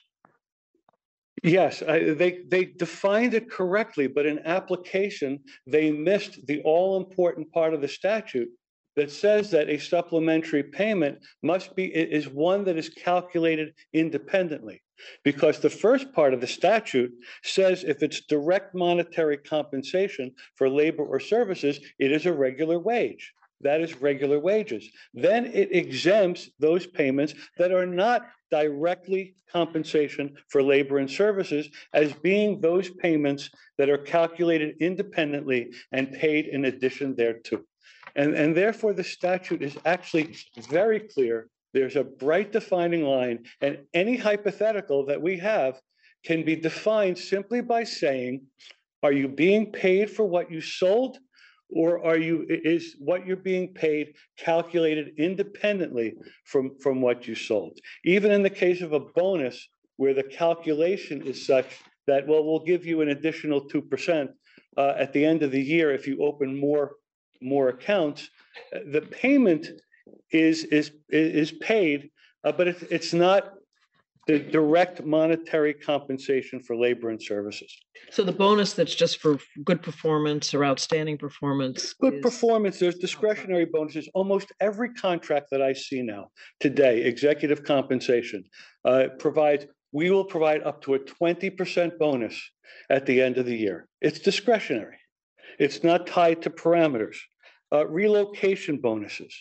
Yes, I, they, they defined it correctly, but in application, they missed the all-important part of the statute that says that a supplementary payment must be, is one that is calculated independently. Because the first part of the statute says if it's direct monetary compensation for labor or services, it is a regular wage. That is regular wages. Then it exempts those payments that are not directly compensation for labor and services as being those payments that are calculated independently and paid in addition thereto. And, and therefore, the statute is actually very clear. There's a bright defining line, and any hypothetical that we have can be defined simply by saying, are you being paid for what you sold? Or are you, is what you're being paid calculated independently from, from what you sold? Even in the case of a bonus where the calculation is such that, well, we'll give you an additional two percent uh, at the end of the year if you open more, more accounts, the payment is, is, is paid, uh, but it's, it's not the direct monetary compensation for labor and services. So the bonus that's just for good performance or outstanding performance. Good is- performance, there's discretionary bonuses. Almost every contract that I see now today, executive compensation, uh, provides, we will provide up to a twenty percent bonus at the end of the year. It's discretionary. It's not tied to parameters. Uh, relocation bonuses,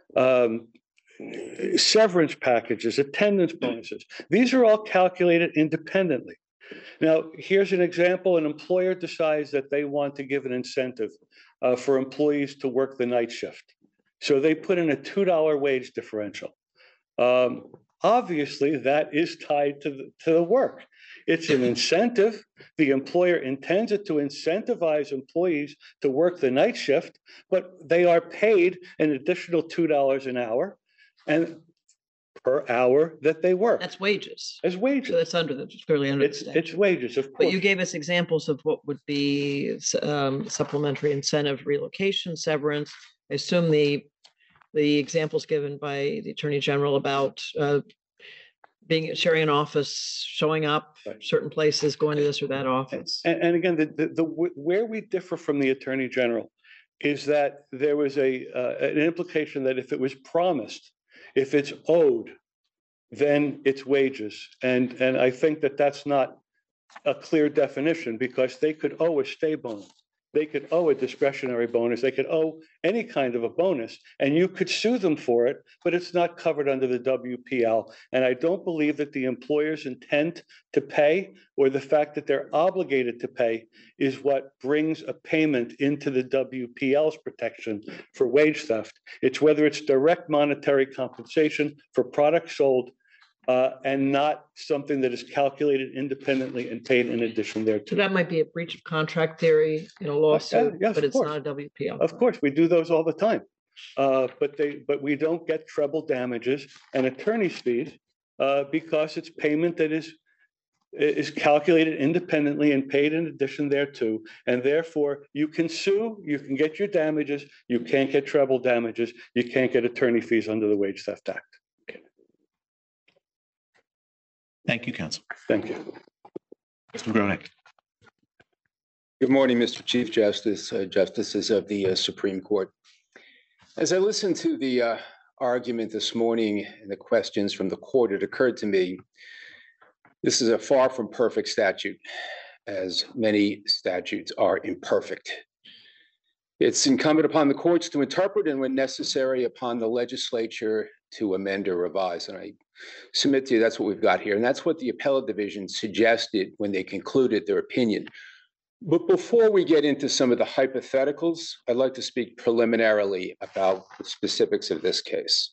um, severance packages, attendance bonuses. These are all calculated independently. Now, here's an example. An employer decides that they want to give an incentive uh, for employees to work the night shift. So they put in a two dollar wage differential. Um, obviously, that is tied to the, to the work. It's an incentive. The employer intends it to incentivize employees to work the night shift, but they are paid an additional two dollars an hour and per hour that they work That's wages. as So wages. that's under the, it's clearly under the It's, statute. it's wages, of But course. you gave us examples of what would be um, supplementary incentive, relocation, severance. I assume the, the examples given by the Attorney General about uh, being, sharing an office, showing up Right. certain places, going to this or that office. And, and again, the, the, the, where we differ from the Attorney General is that there was a, uh, an implication that if it was promised, if it's owed, then it's wages. And, and I think that that's not a clear definition because they could owe a stay bonus. They could owe a discretionary bonus. They could owe any kind of a bonus and you could sue them for it, but it's not covered under the W P L. And I don't believe that the employer's intent to pay or the fact that they're obligated to pay is what brings a payment into the W P L's protection for wage theft. It's whether it's direct monetary compensation for products sold uh, and not something that is calculated independently and paid in addition thereto. So that might be a breach of contract theory in a lawsuit, yes, but of it's course. not a W P L. Of course, we do those all the time. Uh, but they, but we don't get treble damages and attorney's fees uh, because it's payment that is is calculated independently and paid in addition thereto. And therefore, you can sue, you can get your damages, you can't get treble damages, you can't get attorney fees under the Wage Theft Act. Thank you, counsel. Thank you. Mister Groenick. Good morning, Mister Chief Justice, uh, Justices of the uh, Supreme Court. As I listened to the uh, argument this morning and the questions from the court, it occurred to me this is a far from perfect statute, as many statutes are imperfect. It's incumbent upon the courts to interpret and, when necessary, upon the legislature to amend or revise. And I submit to you that's what we've got here. And that's what the appellate division suggested when they concluded their opinion. But before we get into some of the hypotheticals, I'd like to speak preliminarily about the specifics of this case.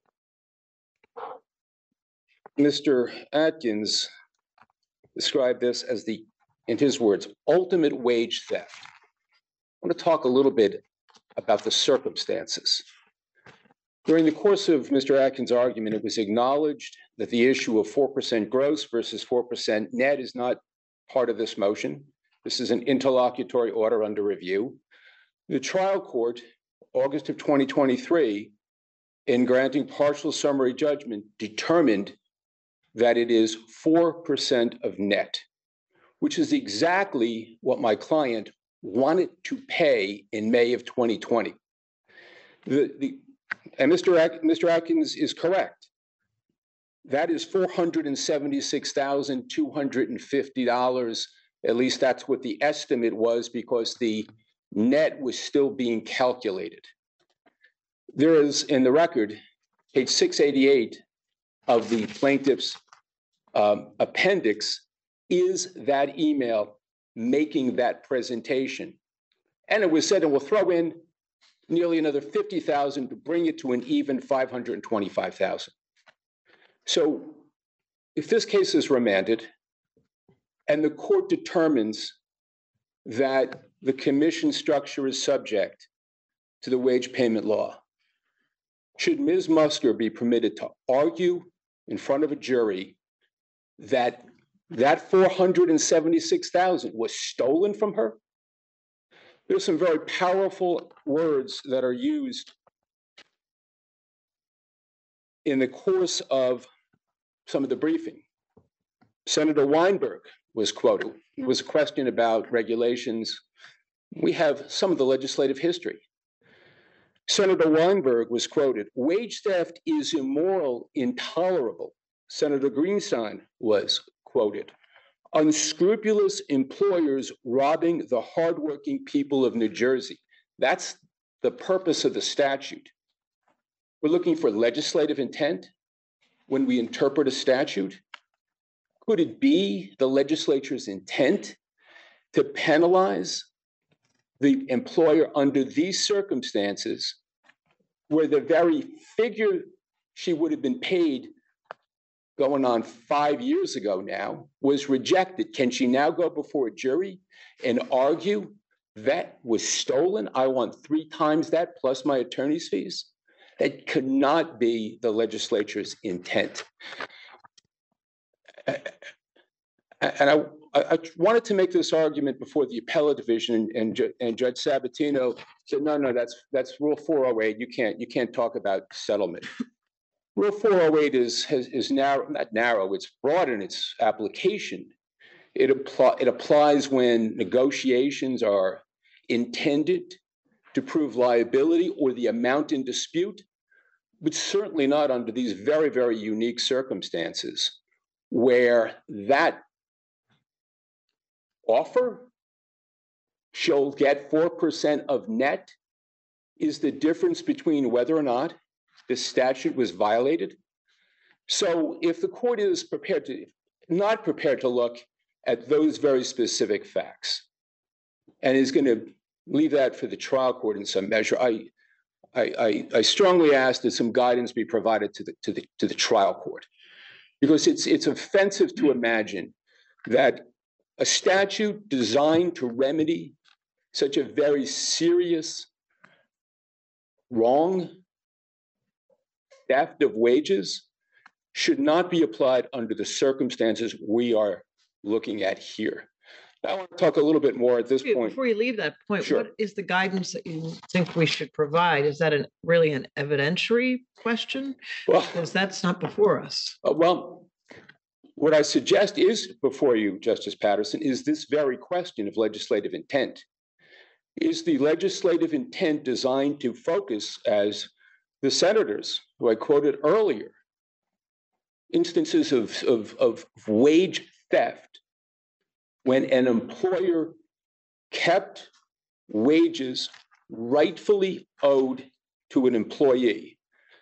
Mister Atkins described this as the, in his words, ultimate wage theft. I want to talk a little bit about the circumstances. During the course of Mister Atkins' argument, it was acknowledged that the issue of four percent gross versus four percent net is not part of this motion. This is an interlocutory order under review. The trial court, August of twenty twenty-three, in granting partial summary judgment, determined that it is four percent of net, which is exactly what my client wanted to pay in May of twenty twenty. The, the, and Mister At, Mister Atkins is correct. That is four hundred seventy-six thousand two hundred fifty dollars. At least that's what the estimate was, because the net was still being calculated. There is, in the record, page six eighty-eight of the plaintiff's um, appendix, is that email making that presentation. And it was said, and we'll throw in nearly another fifty thousand to bring it to an even five hundred twenty-five thousand. So if this case is remanded and the court determines that the commission structure is subject to the wage payment law, should Miz Musker be permitted to argue in front of a jury that that four hundred seventy-six thousand was stolen from her? There's some very powerful words that are used in the course of some of the briefing. Senator Weinberg was quoted. It was a question about regulations. We have some of the legislative history. Senator Weinberg was quoted, "Wage theft is immoral, intolerable." Senator Greenstein was quoted, "Unscrupulous employers robbing the hardworking people of New Jersey." That's the purpose of the statute. We're looking for legislative intent when we interpret a statute. Could it be the legislature's intent to penalize the employer under these circumstances, where the very figure she would have been paid going on five years ago now was rejected? Can she now go before a jury and argue that was stolen? I want three times that plus my attorney's fees. That could not be the legislature's intent. And I, I wanted to make this argument before the appellate division, and, and Judge Sabatino said, no, no, that's that's Rule four oh eight. You can't you can't talk about settlement. Rule four oh eight is is, is narrow, not narrow. It's broad in its application. It apply it applies when negotiations are intended to prove liability or the amount in dispute, but certainly not under these very, very unique circumstances where that offer, she'll get four percent of net, is the difference between whether or not the statute was violated. So if the court is prepared to, not prepared to look at those very specific facts and is going to leave that for the trial court in some measure, I, I, I, I strongly ask that some guidance be provided to the, to the, to the trial court, because it's, it's offensive to imagine that a statute designed to remedy such a very serious wrong, theft of wages, should not be applied under the circumstances we are looking at here. I want to talk a little bit more at this point. Before you leave that point, Sure. what is the guidance that you think we should provide? Is that an really an evidentiary question? Well, Because that's not before us. Uh, well, what I suggest is before you, Justice Patterson, is this very question of legislative intent. Is the legislative intent designed to focus, as the senators who I quoted earlier, instances of, of, of wage theft when an employer kept wages rightfully owed to an employee?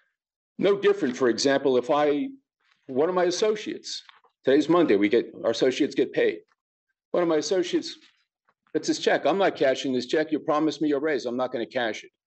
No different, for example, if I, one of my associates, today's Monday, we get, our associates get paid. One of my associates gets his check. I'm not cashing this check. You promised me a raise. I'm not going to cash it.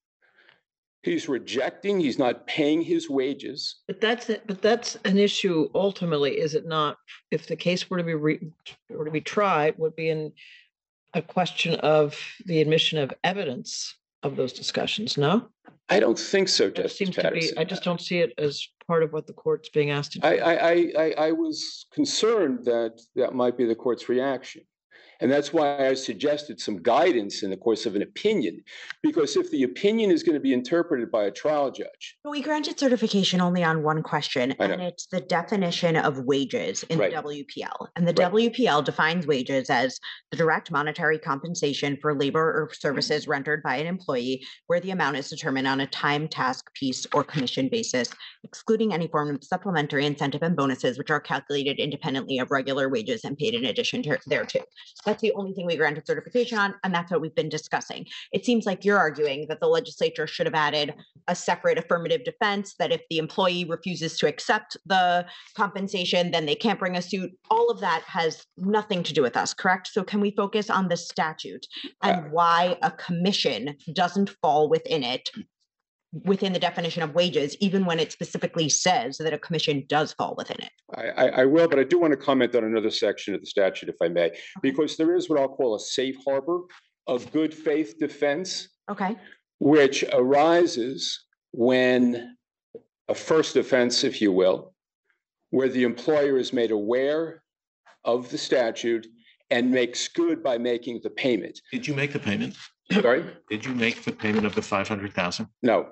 He's rejecting, he's not paying his wages. But that's it. But that's an issue ultimately, is it not? If the case were to be re, were to be tried, would be in a question of the admission of evidence of those discussions. No, I don't think so, that Justice seems to be. Patterson. I just don't see it as part of what the court's being asked to do. I, I, I, I, I was concerned that that might be the court's reaction. And that's why I suggested some guidance in the course of an opinion, because if the opinion is going to be interpreted by a trial judge. But we granted certification only on one question, I know. and it's the definition of wages in Right. the W P L. And the Right. W P L defines wages as the direct monetary compensation for labor or services rendered by an employee, where the amount is determined on a time, task, piece, or commission basis, excluding any form of supplementary incentive and bonuses, which are calculated independently of regular wages and paid in addition to thereto. That's the only thing we granted certification on, and that's what we've been discussing. It seems like you're arguing that the legislature should have added a separate affirmative defense, that if the employee refuses to accept the compensation, then they can't bring a suit. All of that has nothing to do with us, correct? So can we focus on the statute and why a commission doesn't fall within it, within the definition of wages, even when it specifically says that a commission does fall within it? I, I, I will, but I do want to comment on another section of the statute, if I may, because there is what I'll call a safe harbor, a good faith defense, Okay. which arises when a first offense, if you will, where the employer is made aware of the statute and makes good by making the payment. Did you make the payment? Sorry? Did you make the payment of the five hundred thousand? No,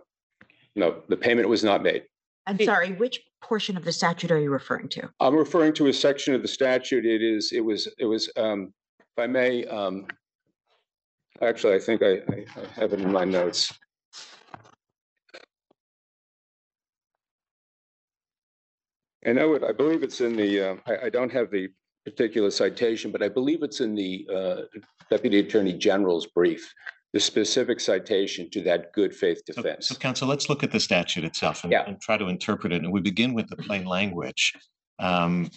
no, the payment was not made. I'm sorry, which portion of the statute are you referring to? I'm referring to a section of the statute. It is, it was, it was, um, if I may, um, actually, I think I, I I have it in my notes. I know it, I believe it's in the, uh, I, I don't have the particular citation, but I believe it's in the uh, Deputy Attorney General's brief, the specific citation to that good faith So, defense. so counsel, let's look at the statute itself and, Yeah. and try to interpret it. And we begin with the plain language. Um,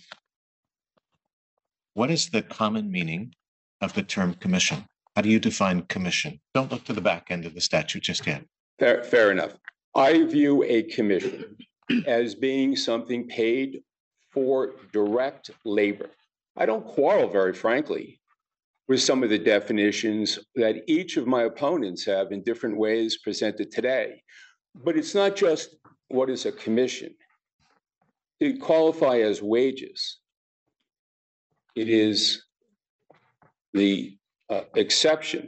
what is the common meaning of the term commission? How do you define commission? Don't look to the back end of the statute just yet. Fair, fair enough. I view a commission as being something paid for direct labor. I don't quarrel, very frankly, with some of the definitions that each of my opponents have in different ways presented today. But it's not just what is a commission. To qualify as wages, it is the uh, exception.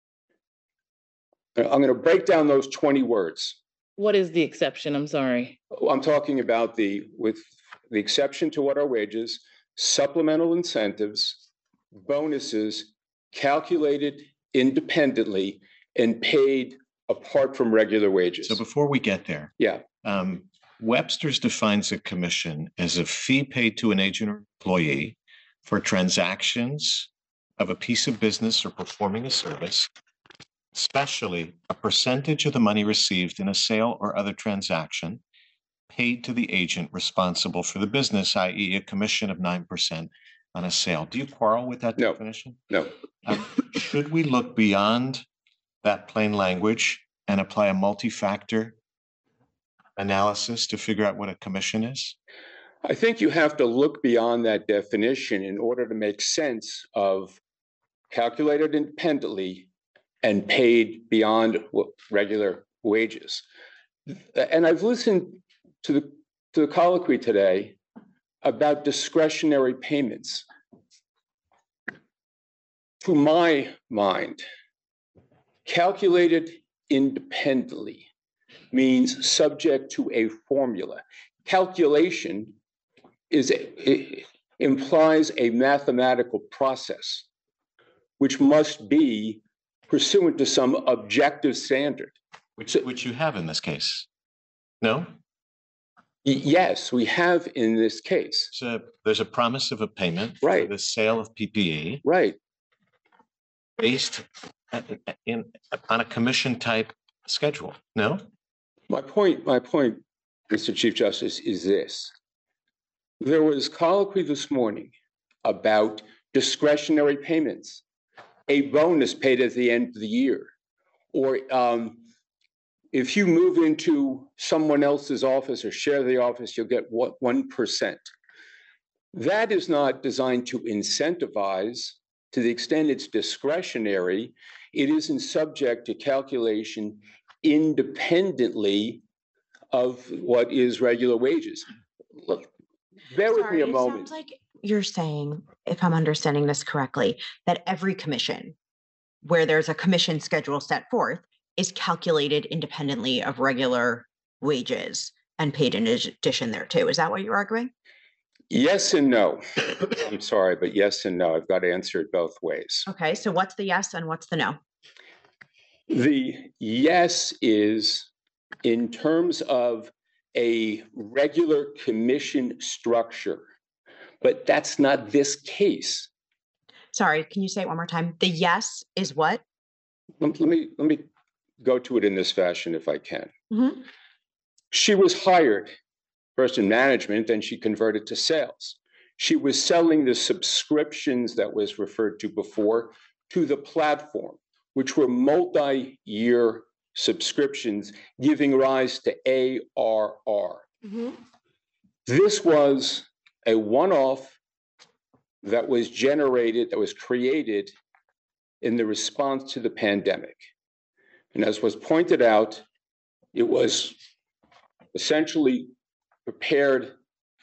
I'm going to break down those twenty words. What is the exception? I'm sorry. I'm talking about the, with the exception to what are wages, supplemental incentives, bonuses calculated independently and paid apart from regular wages. So before we get there, Yeah, um, Webster's defines a commission as a fee paid to an agent or employee for transactions of a piece of business or performing a service, especially a percentage of the money received in a sale or other transaction paid to the agent responsible for the business, that is a commission of nine percent on a sale. Do you quarrel with that No. definition? no. Um, should we look beyond that plain language and apply a multi-factor analysis to figure out what a commission is? I think you have to look beyond that definition in order to make sense of calculated independently and paid beyond what regular wages. And I've listened to the to the colloquy today about discretionary payments. To my mind, calculated independently means subject to a formula. Calculation is a, it implies a mathematical process, which must be pursuant to some objective standard. Which, which you have in this case. No? Y- Yes, we have in this case. So there's a promise of a payment Right. for the sale of P P E Right. based uh, in, on a commission type schedule. No? My point, my point, Mister Chief Justice, is this. There was colloquy this morning about discretionary payments, a bonus paid at the end of the year, or um, if you move into someone else's office or share the office, you'll get what, one percent. That is not designed to incentivize. To the extent it's discretionary, it isn't subject to calculation independently of what is regular wages. Look, bear with Sorry, me a it moment. sounds like you're saying, if I'm understanding this correctly, that every commission where there's a commission schedule set forth is calculated independently of regular wages and paid in addition thereto. Is that what you're arguing? Yes and no. I'm sorry, but yes and no. I've got to answer it both ways. Okay, so what's the yes and what's the no? The yes is in terms of a regular commission structure, but that's not this case. Sorry, can you say it one more time? The yes is what? Let let me, let me go to it in this fashion if I can. Mhm. She was hired first in management, then she converted to sales. She was selling the subscriptions that was referred to before to the platform, which were multi-year subscriptions giving rise to A R R. Mhm. This was a one-off that was generated, that was created in the response to the pandemic. And as was pointed out, it was essentially prepared,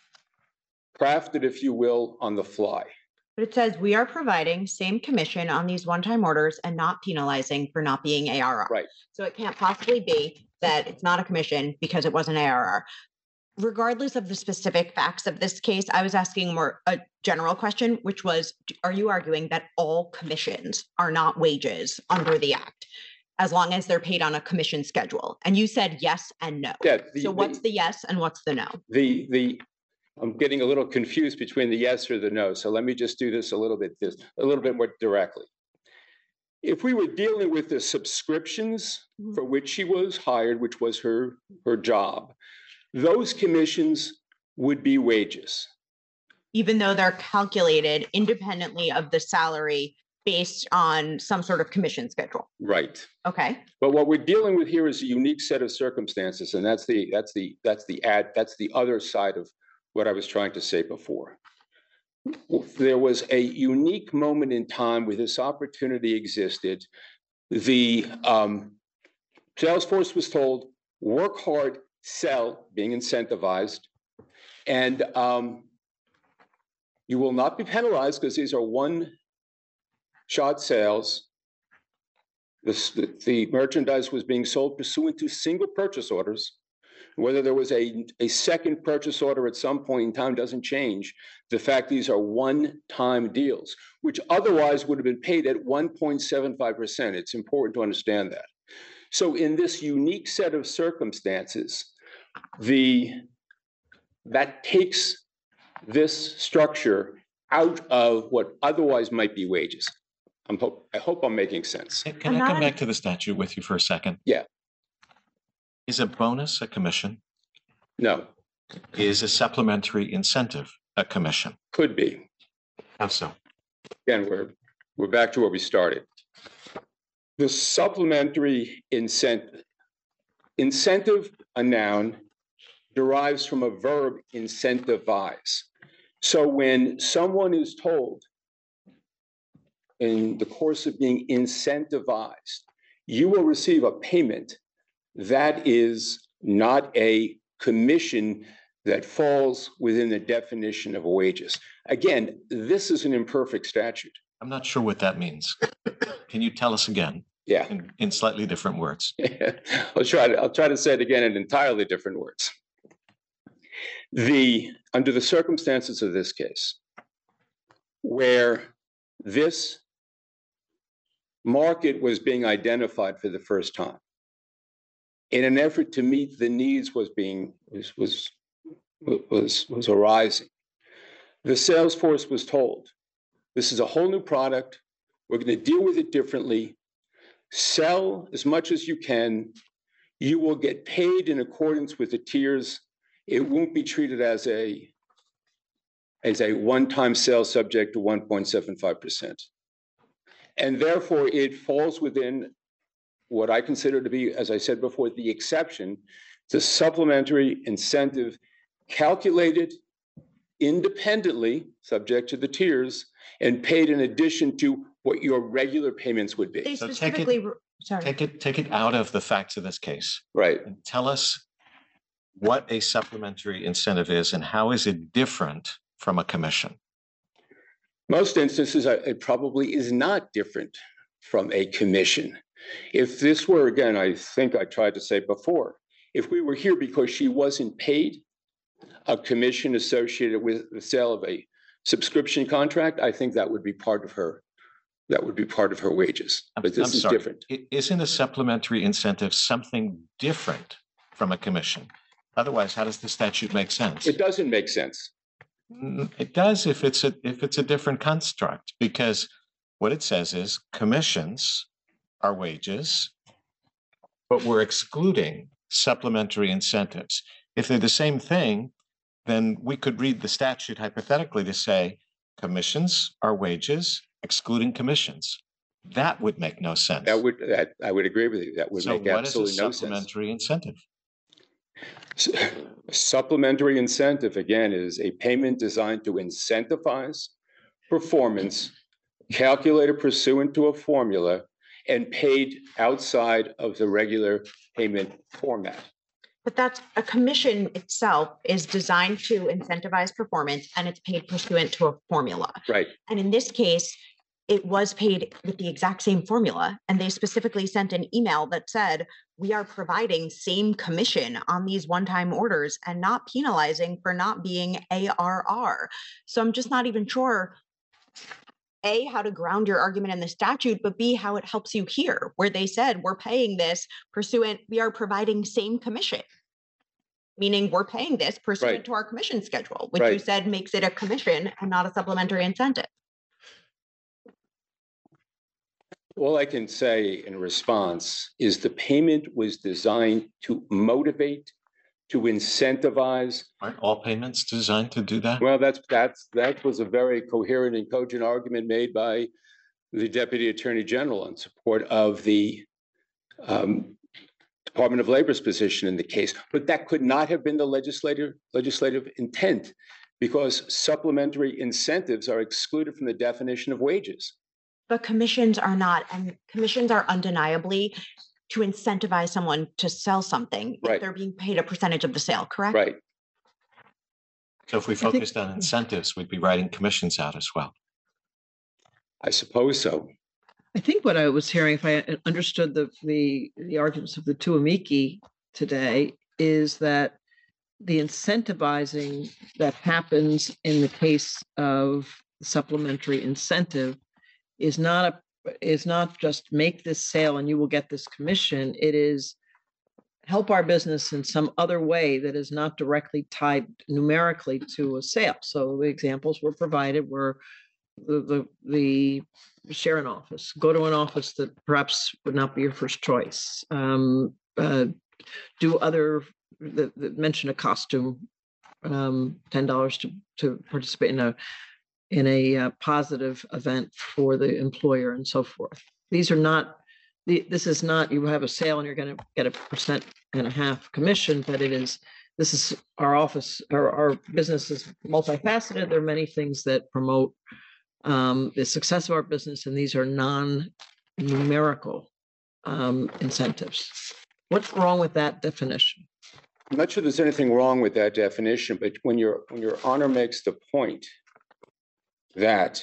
crafted, if you will, on the fly. But it says we are providing same commission on these one-time orders and not penalizing for not being A R R. Right. So it can't possibly be that it's not a commission because it wasn't A R R. Regardless of the specific facts of this case, I was asking more a general question, which was, d- are you arguing that all commissions are not wages under the act, as long as they're paid on a commission schedule? And you said yes and no. Yeah, the- So what's the yes and what's the no? The, the, I'm getting a little confused between the yes or the no, so let me just do this a little bit, this, a little bit more directly. If we were dealing with the subscriptions Mhm. for which she was hired, which was her, her job, those commissions would be wages. Even though they're calculated independently of the salary based on some sort of commission schedule. Right. Okay. But what we're dealing with here is a unique set of circumstances, and that's the, that's the, that's the ad, that's the other side of what I was trying to say before. There was a unique moment in time where this opportunity existed. The um, Salesforce was told, work hard, sell, being incentivized, and um, you will not be penalized because these are one-shot sales. This, the, the merchandise was being sold pursuant to single purchase orders. Whether there was a, a second purchase order at some point in time doesn't change. The fact these are one-time deals, which otherwise would have been paid at one point seven five percent. It's important to understand that. So in this unique set of circumstances, the, that takes this structure out of what otherwise might be wages. I'm hope, I hope I'm making sense. Can can I come back to the statute with you for a second? Yeah. Is a bonus a commission? No, Is a supplementary incentive a commission? could be. How so? Again, we're, we're back to where we started. The supplementary incentive, incentive, a noun, derives from a verb incentivize. So when someone is told in the course of being incentivized, you will receive a payment, that is not a commission that falls within the definition of wages. Again, this is an imperfect statute. I'm not sure what that means. Can you tell us again? Yeah. In, in slightly different words. I'll try to, I'll try to say it again in entirely different words. The, under the circumstances of this case, where this market was being identified for the first time, in an effort to meet the needs was being, was, was, was, was arising, the sales force was told, this is a whole new product, we're going to deal with it differently, sell as much as you can, you will get paid in accordance with the tiers. It won't be treated as a as a one-time sale subject to one point seven five percent. And therefore, it falls within what I consider to be, as I said before, the exception to supplementary incentive calculated independently, subject to the tiers, and paid in addition to what your regular payments would be. They So take specifically, it, re- sorry. take it, take it out of the facts of this case Right. and tell us what a supplementary incentive is and how is it different from a commission? Most instances, I- it probably is not different from a commission. If this were, again, I think I tried to say before, if we were here because she wasn't paid a commission associated with the sale of a subscription contract, I think that would be part of her, that would be part of her wages. I'm- But this I'm is sorry. different. I- Isn't a supplementary incentive something different from a commission? Otherwise, how does the statute make sense? It doesn't make sense. Mm, It does if it's a, if it's a different construct, because what it says is commissions are wages, but we're excluding supplementary incentives. If they're the same thing, then we could read the statute hypothetically to say commissions are wages, excluding commissions. That would make no sense. That would, that, I would agree with you. That would So make what is a absolutely no sense. supplementary incentive? S- Supplementary incentive, again, is a payment designed to incentivize performance calculated pursuant to a formula and paid outside of the regular payment format. But that's, a commission itself is designed to incentivize performance and it's paid pursuant to a formula. Right. And in this case, it was paid with the exact same formula. And they specifically sent an email that said, we are providing same commission on these one-time orders and not penalizing for not being A R R. So I'm just not even sure, A, how to ground your argument in the statute, but B, how it helps you here, where they said, we're paying this pursuant, we are providing same commission. Meaning we're paying this pursuant Right. to our commission schedule, which you Right. said makes it a commission and not a supplementary incentive. All I can say in response is the payment was designed to motivate, to incentivize. Aren't all payments designed to do that? Well, that's, that's, that was a very coherent and cogent argument made by the Deputy Attorney General in support of the um, Department of Labor's position in the case. But that could not have been the legislative, legislative intent because supplementary incentives are excluded from the definition of wages. But commissions are not, and commissions are undeniably to incentivize someone to sell something if Right. they're being paid a percentage of the sale, correct? Right. So if we think- focused on incentives, we'd be writing commissions out as well. I suppose so. I think what I was hearing, if I understood the, the, the arguments of the two amici today, is that the incentivizing that happens in the case of supplementary incentive is not a, is not just make this sale and you will get this commission. It is help our business in some other way that is not directly tied numerically to a sale. So the examples were provided were the, the, the share an office, go to an office that perhaps would not be your first choice. Um, uh, do other, the, the mention a costume, um, ten dollars to, to participate in a, in a uh, positive event for the employer and so forth. These are not, the, this is not, you have a sale and you're going to get a percent and a half commission, but it is, this is our office, our, our business is multifaceted. There are many things that promote um, the success of our business, and these are non-numerical um, incentives. What's wrong with that definition? I'm not sure there's anything wrong with that definition, but when your, when your honor makes the point that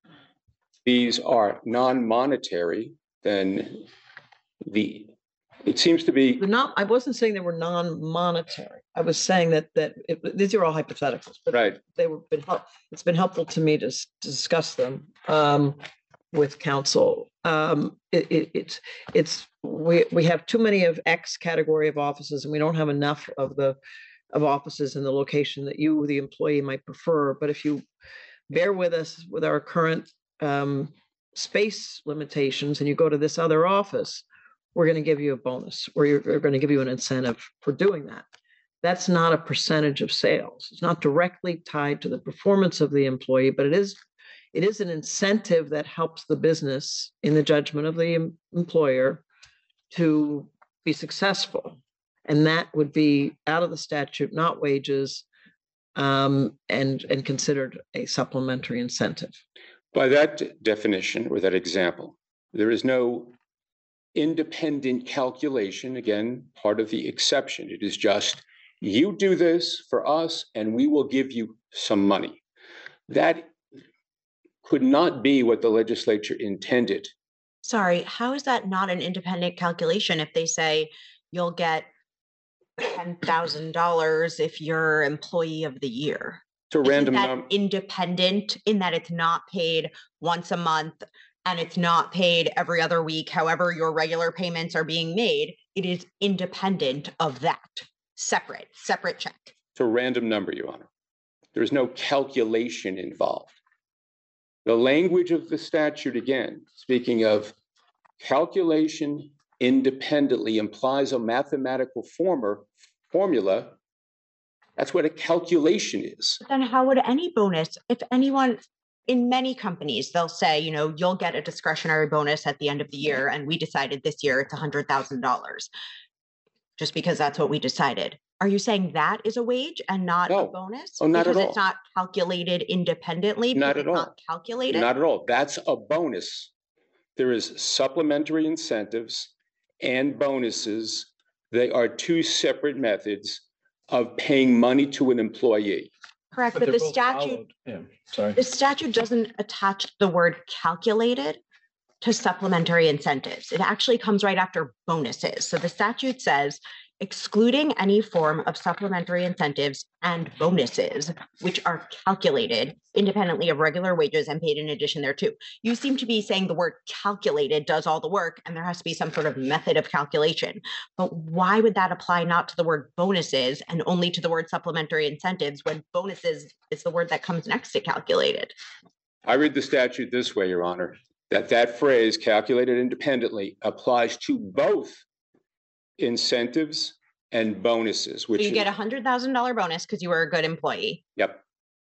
these are non-monetary, then the, it seems to be. They're not, I wasn't saying they were non-monetary. I was saying that, that it- these are all hypotheticals, but Right. they were, been, help- it's been helpful to me to s- to discuss them um, with council. Um, it, it, it's, it's, we, we have too many of X category of offices and we don't have enough of the, of offices in the location that you, the employee, might prefer. But if you bear with us with our current um, space limitations and you go to this other office, we're going to give you a bonus or you're, we're going to give you an incentive for doing that. That's not a percentage of sales. It's not directly tied to the performance of the employee, but it is, it is an incentive that helps the business in the judgment of the em- employer to be successful. And that would be out of the statute, not wages, um, and, and considered a supplementary incentive. By that definition or that example, there is no independent calculation, again, part of the exception. It is just, you do this for us and we will give you some money. That could not be what the legislature intended. Sorry, how is that not an independent calculation if they say you'll get ten thousand dollars if you're employee of the year? It's a Isn't random that number. independent in that it's not paid once a month and it's not paid every other week, however your regular payments are being made? It is independent of that, separate, separate check. It's a random number, Your Honor. There is no calculation involved. The language of the statute, again, speaking of calculation independently, implies a mathematical former, formula. That's what a calculation is. But then how would any bonus, if anyone, in many companies, they'll say, you know, you'll get a discretionary bonus at the end of the year. And we decided this year it's one hundred thousand dollars just because that's what we decided. Are you saying that is a wage and not No. a bonus? Oh, not at Because all. it's not calculated independently? Not because at it's all. Not calculated? Not at all. That's a bonus. There is supplementary incentives and bonuses. They are two separate methods of paying money to an employee. Correct, But but they're the both statute, followed. Yeah, sorry. the statute doesn't attach the word calculated to supplementary incentives. It actually comes right after bonuses. So the statute says excluding any form of supplementary incentives and bonuses, which are calculated independently of regular wages and paid in addition thereto. You seem to be saying the word calculated does all the work and there has to be some sort of method of calculation. But why would that apply not to the word bonuses and only to the word supplementary incentives when bonuses is the word that comes next to calculated? I read the statute this way, Your Honor, that that phrase calculated independently applies to both incentives and bonuses, So which you get a is, hundred thousand dollar bonus because you were a good employee. yep,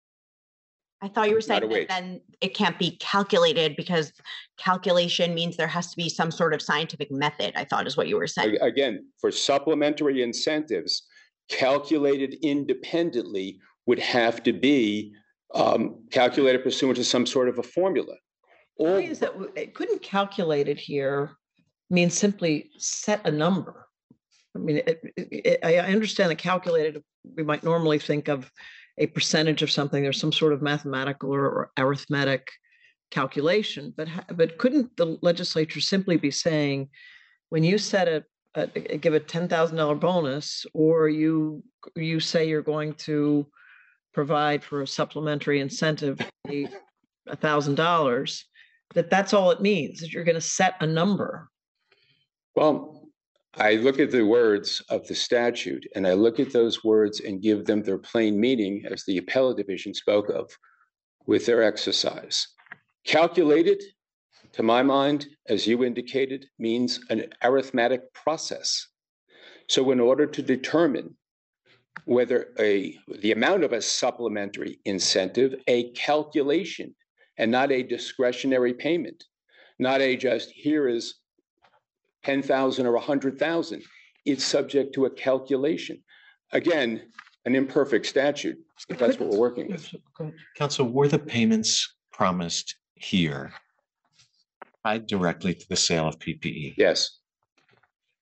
I thought you were Not saying a that wage. then it can't be calculated because calculation means there has to be some sort of scientific method, I thought is what you were saying. A- again, for supplementary incentives, calculated independently would have to be um, calculated pursuant to some sort of a formula. Why All, is that, w- it couldn't calculate it here mean simply set a number. I mean, it, it, it- I I understand that calculated, we might normally think of a percentage of something, there's some sort of mathematical or or arithmetic calculation, but, ha- but couldn't the legislature simply be saying, when you set a, a- give a ten thousand dollar bonus, or you, you say you're going to provide for a supplementary incentive, a thousand dollars, that that's all it means, that you're going to set a number. well, I look at the words of the statute and I look at those words and give them their plain meaning as the appellate division spoke of with their exercise. Calculated, to my mind, as you indicated, means an arithmetic process. So in order to determine whether a, the amount of a supplementary incentive, a calculation and not a discretionary payment, not a just here is ten thousand or a hundred thousand, it's subject to a calculation. Again, an imperfect statute, but that's what we're working with. Council, were the payments promised here tied directly to the sale of P P E? Yes,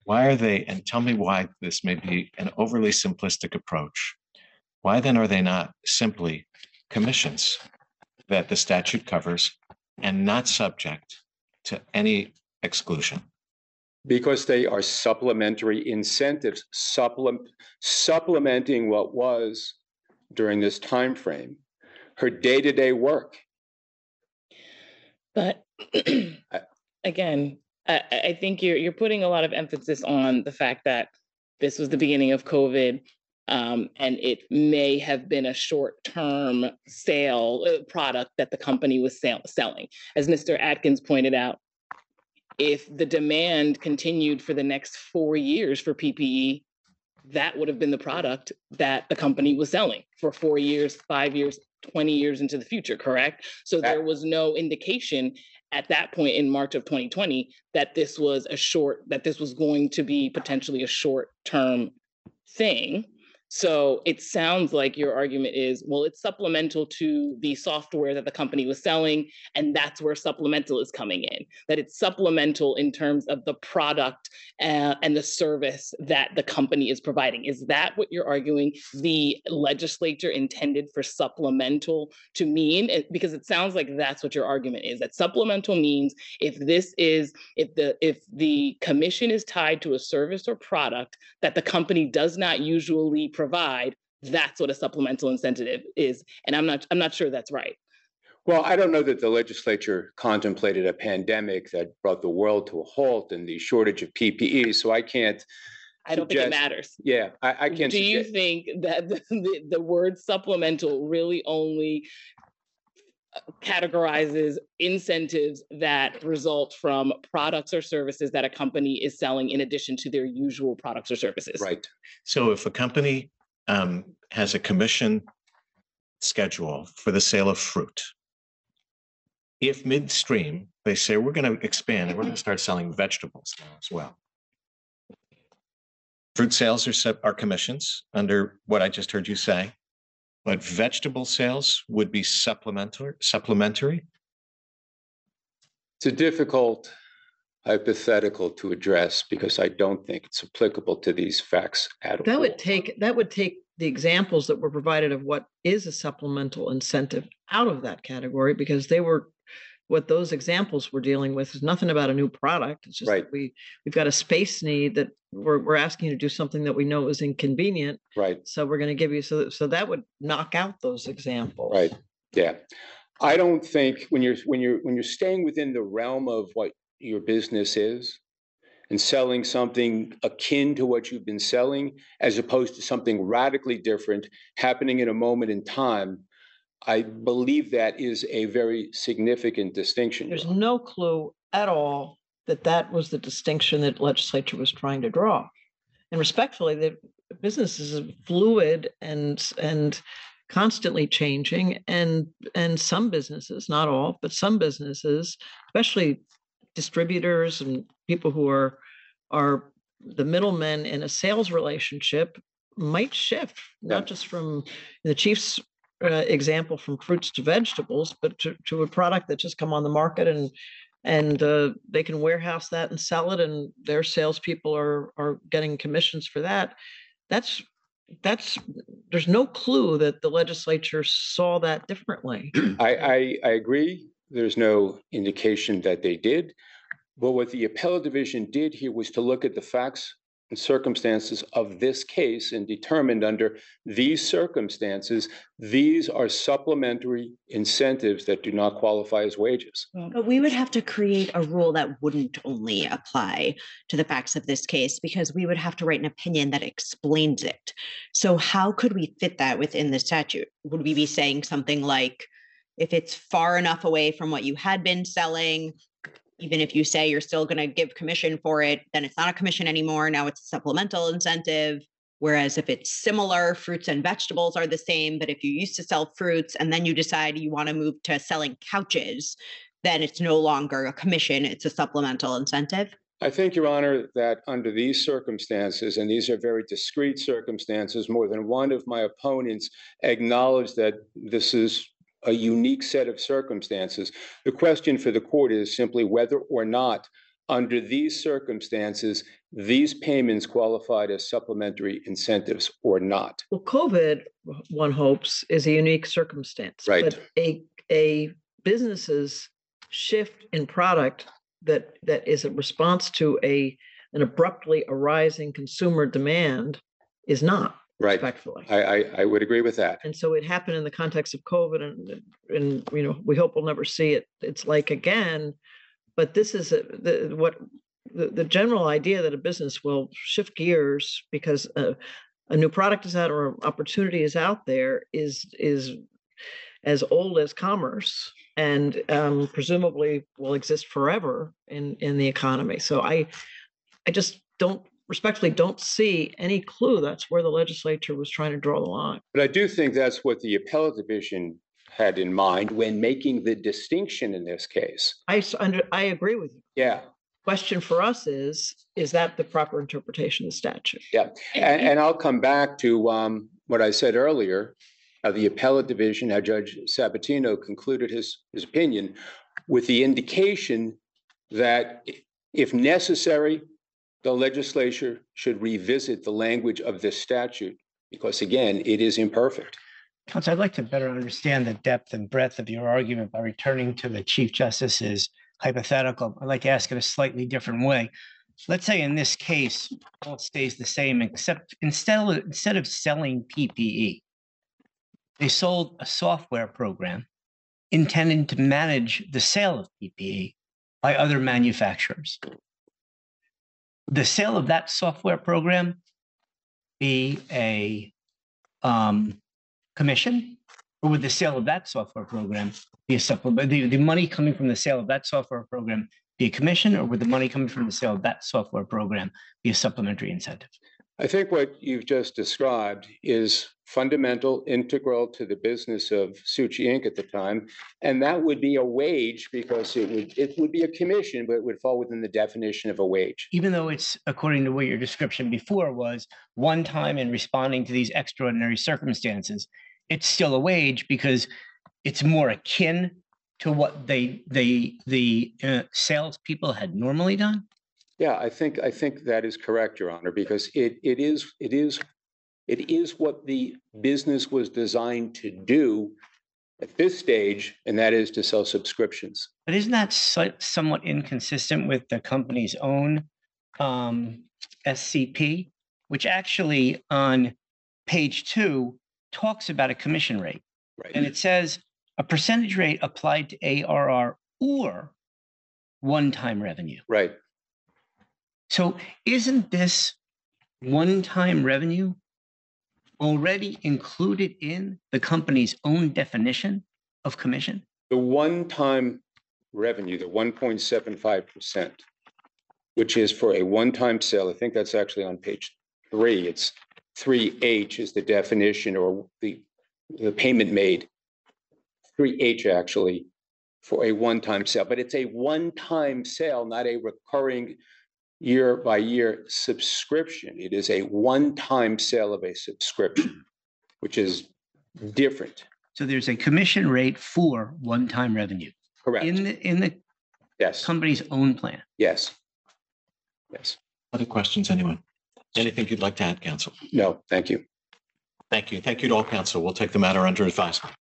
why are they, and tell me why this may be an overly simplistic approach. Why then are they not simply commissions that the statute covers and not subject to any exclusion? Because they are supplementary incentives, supplement, supplementing what was during this time frame, her day-to-day work. But again, I, I think you're you're putting a lot of emphasis on the fact that this was the beginning of COVID, um, and it may have been a short-term sale uh, product that the company was sell, selling. As Mister Atkins pointed out, if the demand continued for the next four years for P P E, that would have been the product that the company was selling for four years, five years, twenty years into the future, correct? So there was no indication at that point in March of twenty twenty that this was a short, that this was going to be potentially a short-term thing. So it sounds like your argument is, well, it's supplemental to the software that the company was selling, and that's where supplemental is coming in, that it's supplemental in terms of the product uh, and the service that the company is providing. Is that what you're arguing the legislature intended for supplemental to mean? Because it sounds like that's what your argument is, that supplemental means if this is, if the, if the commission is tied to a service or product that the company does not usually provide, that's what a supplemental incentive is. And I'm not, I'm not sure that's right. Well, I don't know that the legislature contemplated a pandemic that brought the world to a halt and the shortage of P P E, so I can't. I don't suggest, think it matters. Yeah, I, I can't. Do you suggest. think that the, the, the word supplemental really only categorizes incentives that result from products or services that a company is selling in addition to their usual products or services? Right. So if a company um, has a commission schedule for the sale of fruit, if midstream they say we're going to expand and we're going to start selling vegetables now as well, fruit sales are sep- are commissions under what I just heard you say, but vegetable sales would be supplementary. Supplementary. It's a difficult hypothetical to address because I don't think it's applicable to these facts at all. That would take, that would take the examples that were provided of what is a supplemental incentive out of that category, because they were, what those examples were dealing with is nothing about a new product. It's just Right. that we, we've got a space need that we're, we're asking you to do something that we know is inconvenient. Right. So we're going to give you, so, so that would knock out those examples. Right. Yeah. I don't think when you're when you're when you're staying within the realm of what your business is and selling something akin to what you've been selling, as opposed to something radically different happening in a moment in time, I believe that is a very significant distinction. There's no clue at all that that was the distinction that legislature was trying to draw. And respectfully, the business is fluid and and constantly changing, and and some businesses, not all, but some businesses, especially distributors and people who are are the middlemen in a sales relationship, might shift, not Yeah. just from the chief's uh, example from fruits to vegetables, but to, to a product that just come on the market and and uh, they can warehouse that and sell it, and their salespeople are are getting commissions for that. That's that's there's no clue that the legislature saw that differently. I, I, I agree. There's no indication that they did. But what the appellate division did here was to look at the facts and circumstances of this case and determined under these circumstances, these are supplementary incentives that do not qualify as wages. But we would have to create a rule that wouldn't only apply to the facts of this case, because we would have to write an opinion that explains it. So how could we fit that within the statute? Would we be saying something like, if it's far enough away from what you had been selling, even if you say you're still going to give commission for it, then it's not a commission anymore. Now it's a supplemental incentive. Whereas if it's similar, fruits and vegetables are the same. But if you used to sell fruits and then you decide you want to move to selling couches, then it's no longer a commission, it's a supplemental incentive. I think, Your Honor, that under these circumstances, and these are very discrete circumstances, more than one of my opponents acknowledged that this is a unique set of circumstances. The question for the court is simply whether or not under these circumstances, these payments qualified as supplementary incentives or not. Well, COVID, one hopes, is a unique circumstance. Right. But a, a business's shift in product that, that is a response to a, an abruptly arising consumer demand is not. Right. Respectfully. I, I, I would agree with that. And so it happened in the context of COVID, and, and, you know, we hope we'll never see it. It's like again, but this is a, the, what the, the general idea that a business will shift gears because a, a new product is out or an opportunity is out there is, is as old as commerce, and um, presumably will exist forever in, in the economy. So I, I just don't, respectfully don't see any clue that's where the legislature was trying to draw the line. But I do think that's what the appellate division had in mind when making the distinction in this case. I s- under, I agree with you. Yeah, Question for us is, is that the proper interpretation of the statute? yeah. And, and I'll come back to um, what I said earlier, how the appellate division, how Judge Sabatino concluded his, his opinion with the indication that if necessary, the legislature should revisit the language of this statute because, again, it is imperfect. Counsel, I'd like to better understand the depth and breadth of your argument by returning to the Chief Justice's hypothetical. I'd like to ask it a slightly different way. Let's say in this case, all stays the same, except instead of, instead of selling P P E, they sold a software program intended to manage the sale of P P E by other manufacturers. The sale of that software program be a um, commission, or would the sale of that software program be a supplement? The, the money coming from the sale of that software program be a commission, or would the money coming from the sale of that software program be a supplementary incentive? I think what you've just described is fundamental, integral to the business of Suchi Incorporated at the time. And that would be a wage because it would, it would be a commission, but it would fall within the definition of a wage. Even though it's, according to what your description before was, one time in responding to these extraordinary circumstances, it's still a wage because it's more akin to what they, they, the uh, salespeople had normally done? Yeah, I think, I think that is correct, Your Honor, because it, it is, it is, it is what the business was designed to do at this stage, and that is to sell subscriptions. But isn't that so, somewhat inconsistent with the company's own um, S C P, which actually on page two talks about a commission rate. Right. And it says a percentage rate applied to A R R or one-time revenue. Right. So isn't this one-time revenue already included in the company's own definition of commission? The one-time revenue, the one point seven five percent, which is for a one-time sale, I think that's actually on page three. It's three H is the definition or the, the payment made. three H actually for a one-time sale, but it's a one-time sale, not a recurring year by year subscription. It is a one-time sale of a subscription, which is different. So there's a commission rate for one-time revenue. Correct. In the, in the yes. company's own plan. Yes. Yes. Other questions, anyone? Anything you'd like to add, counsel? No, thank you. Thank you. Thank you to all counsel. We'll take the matter under advisement.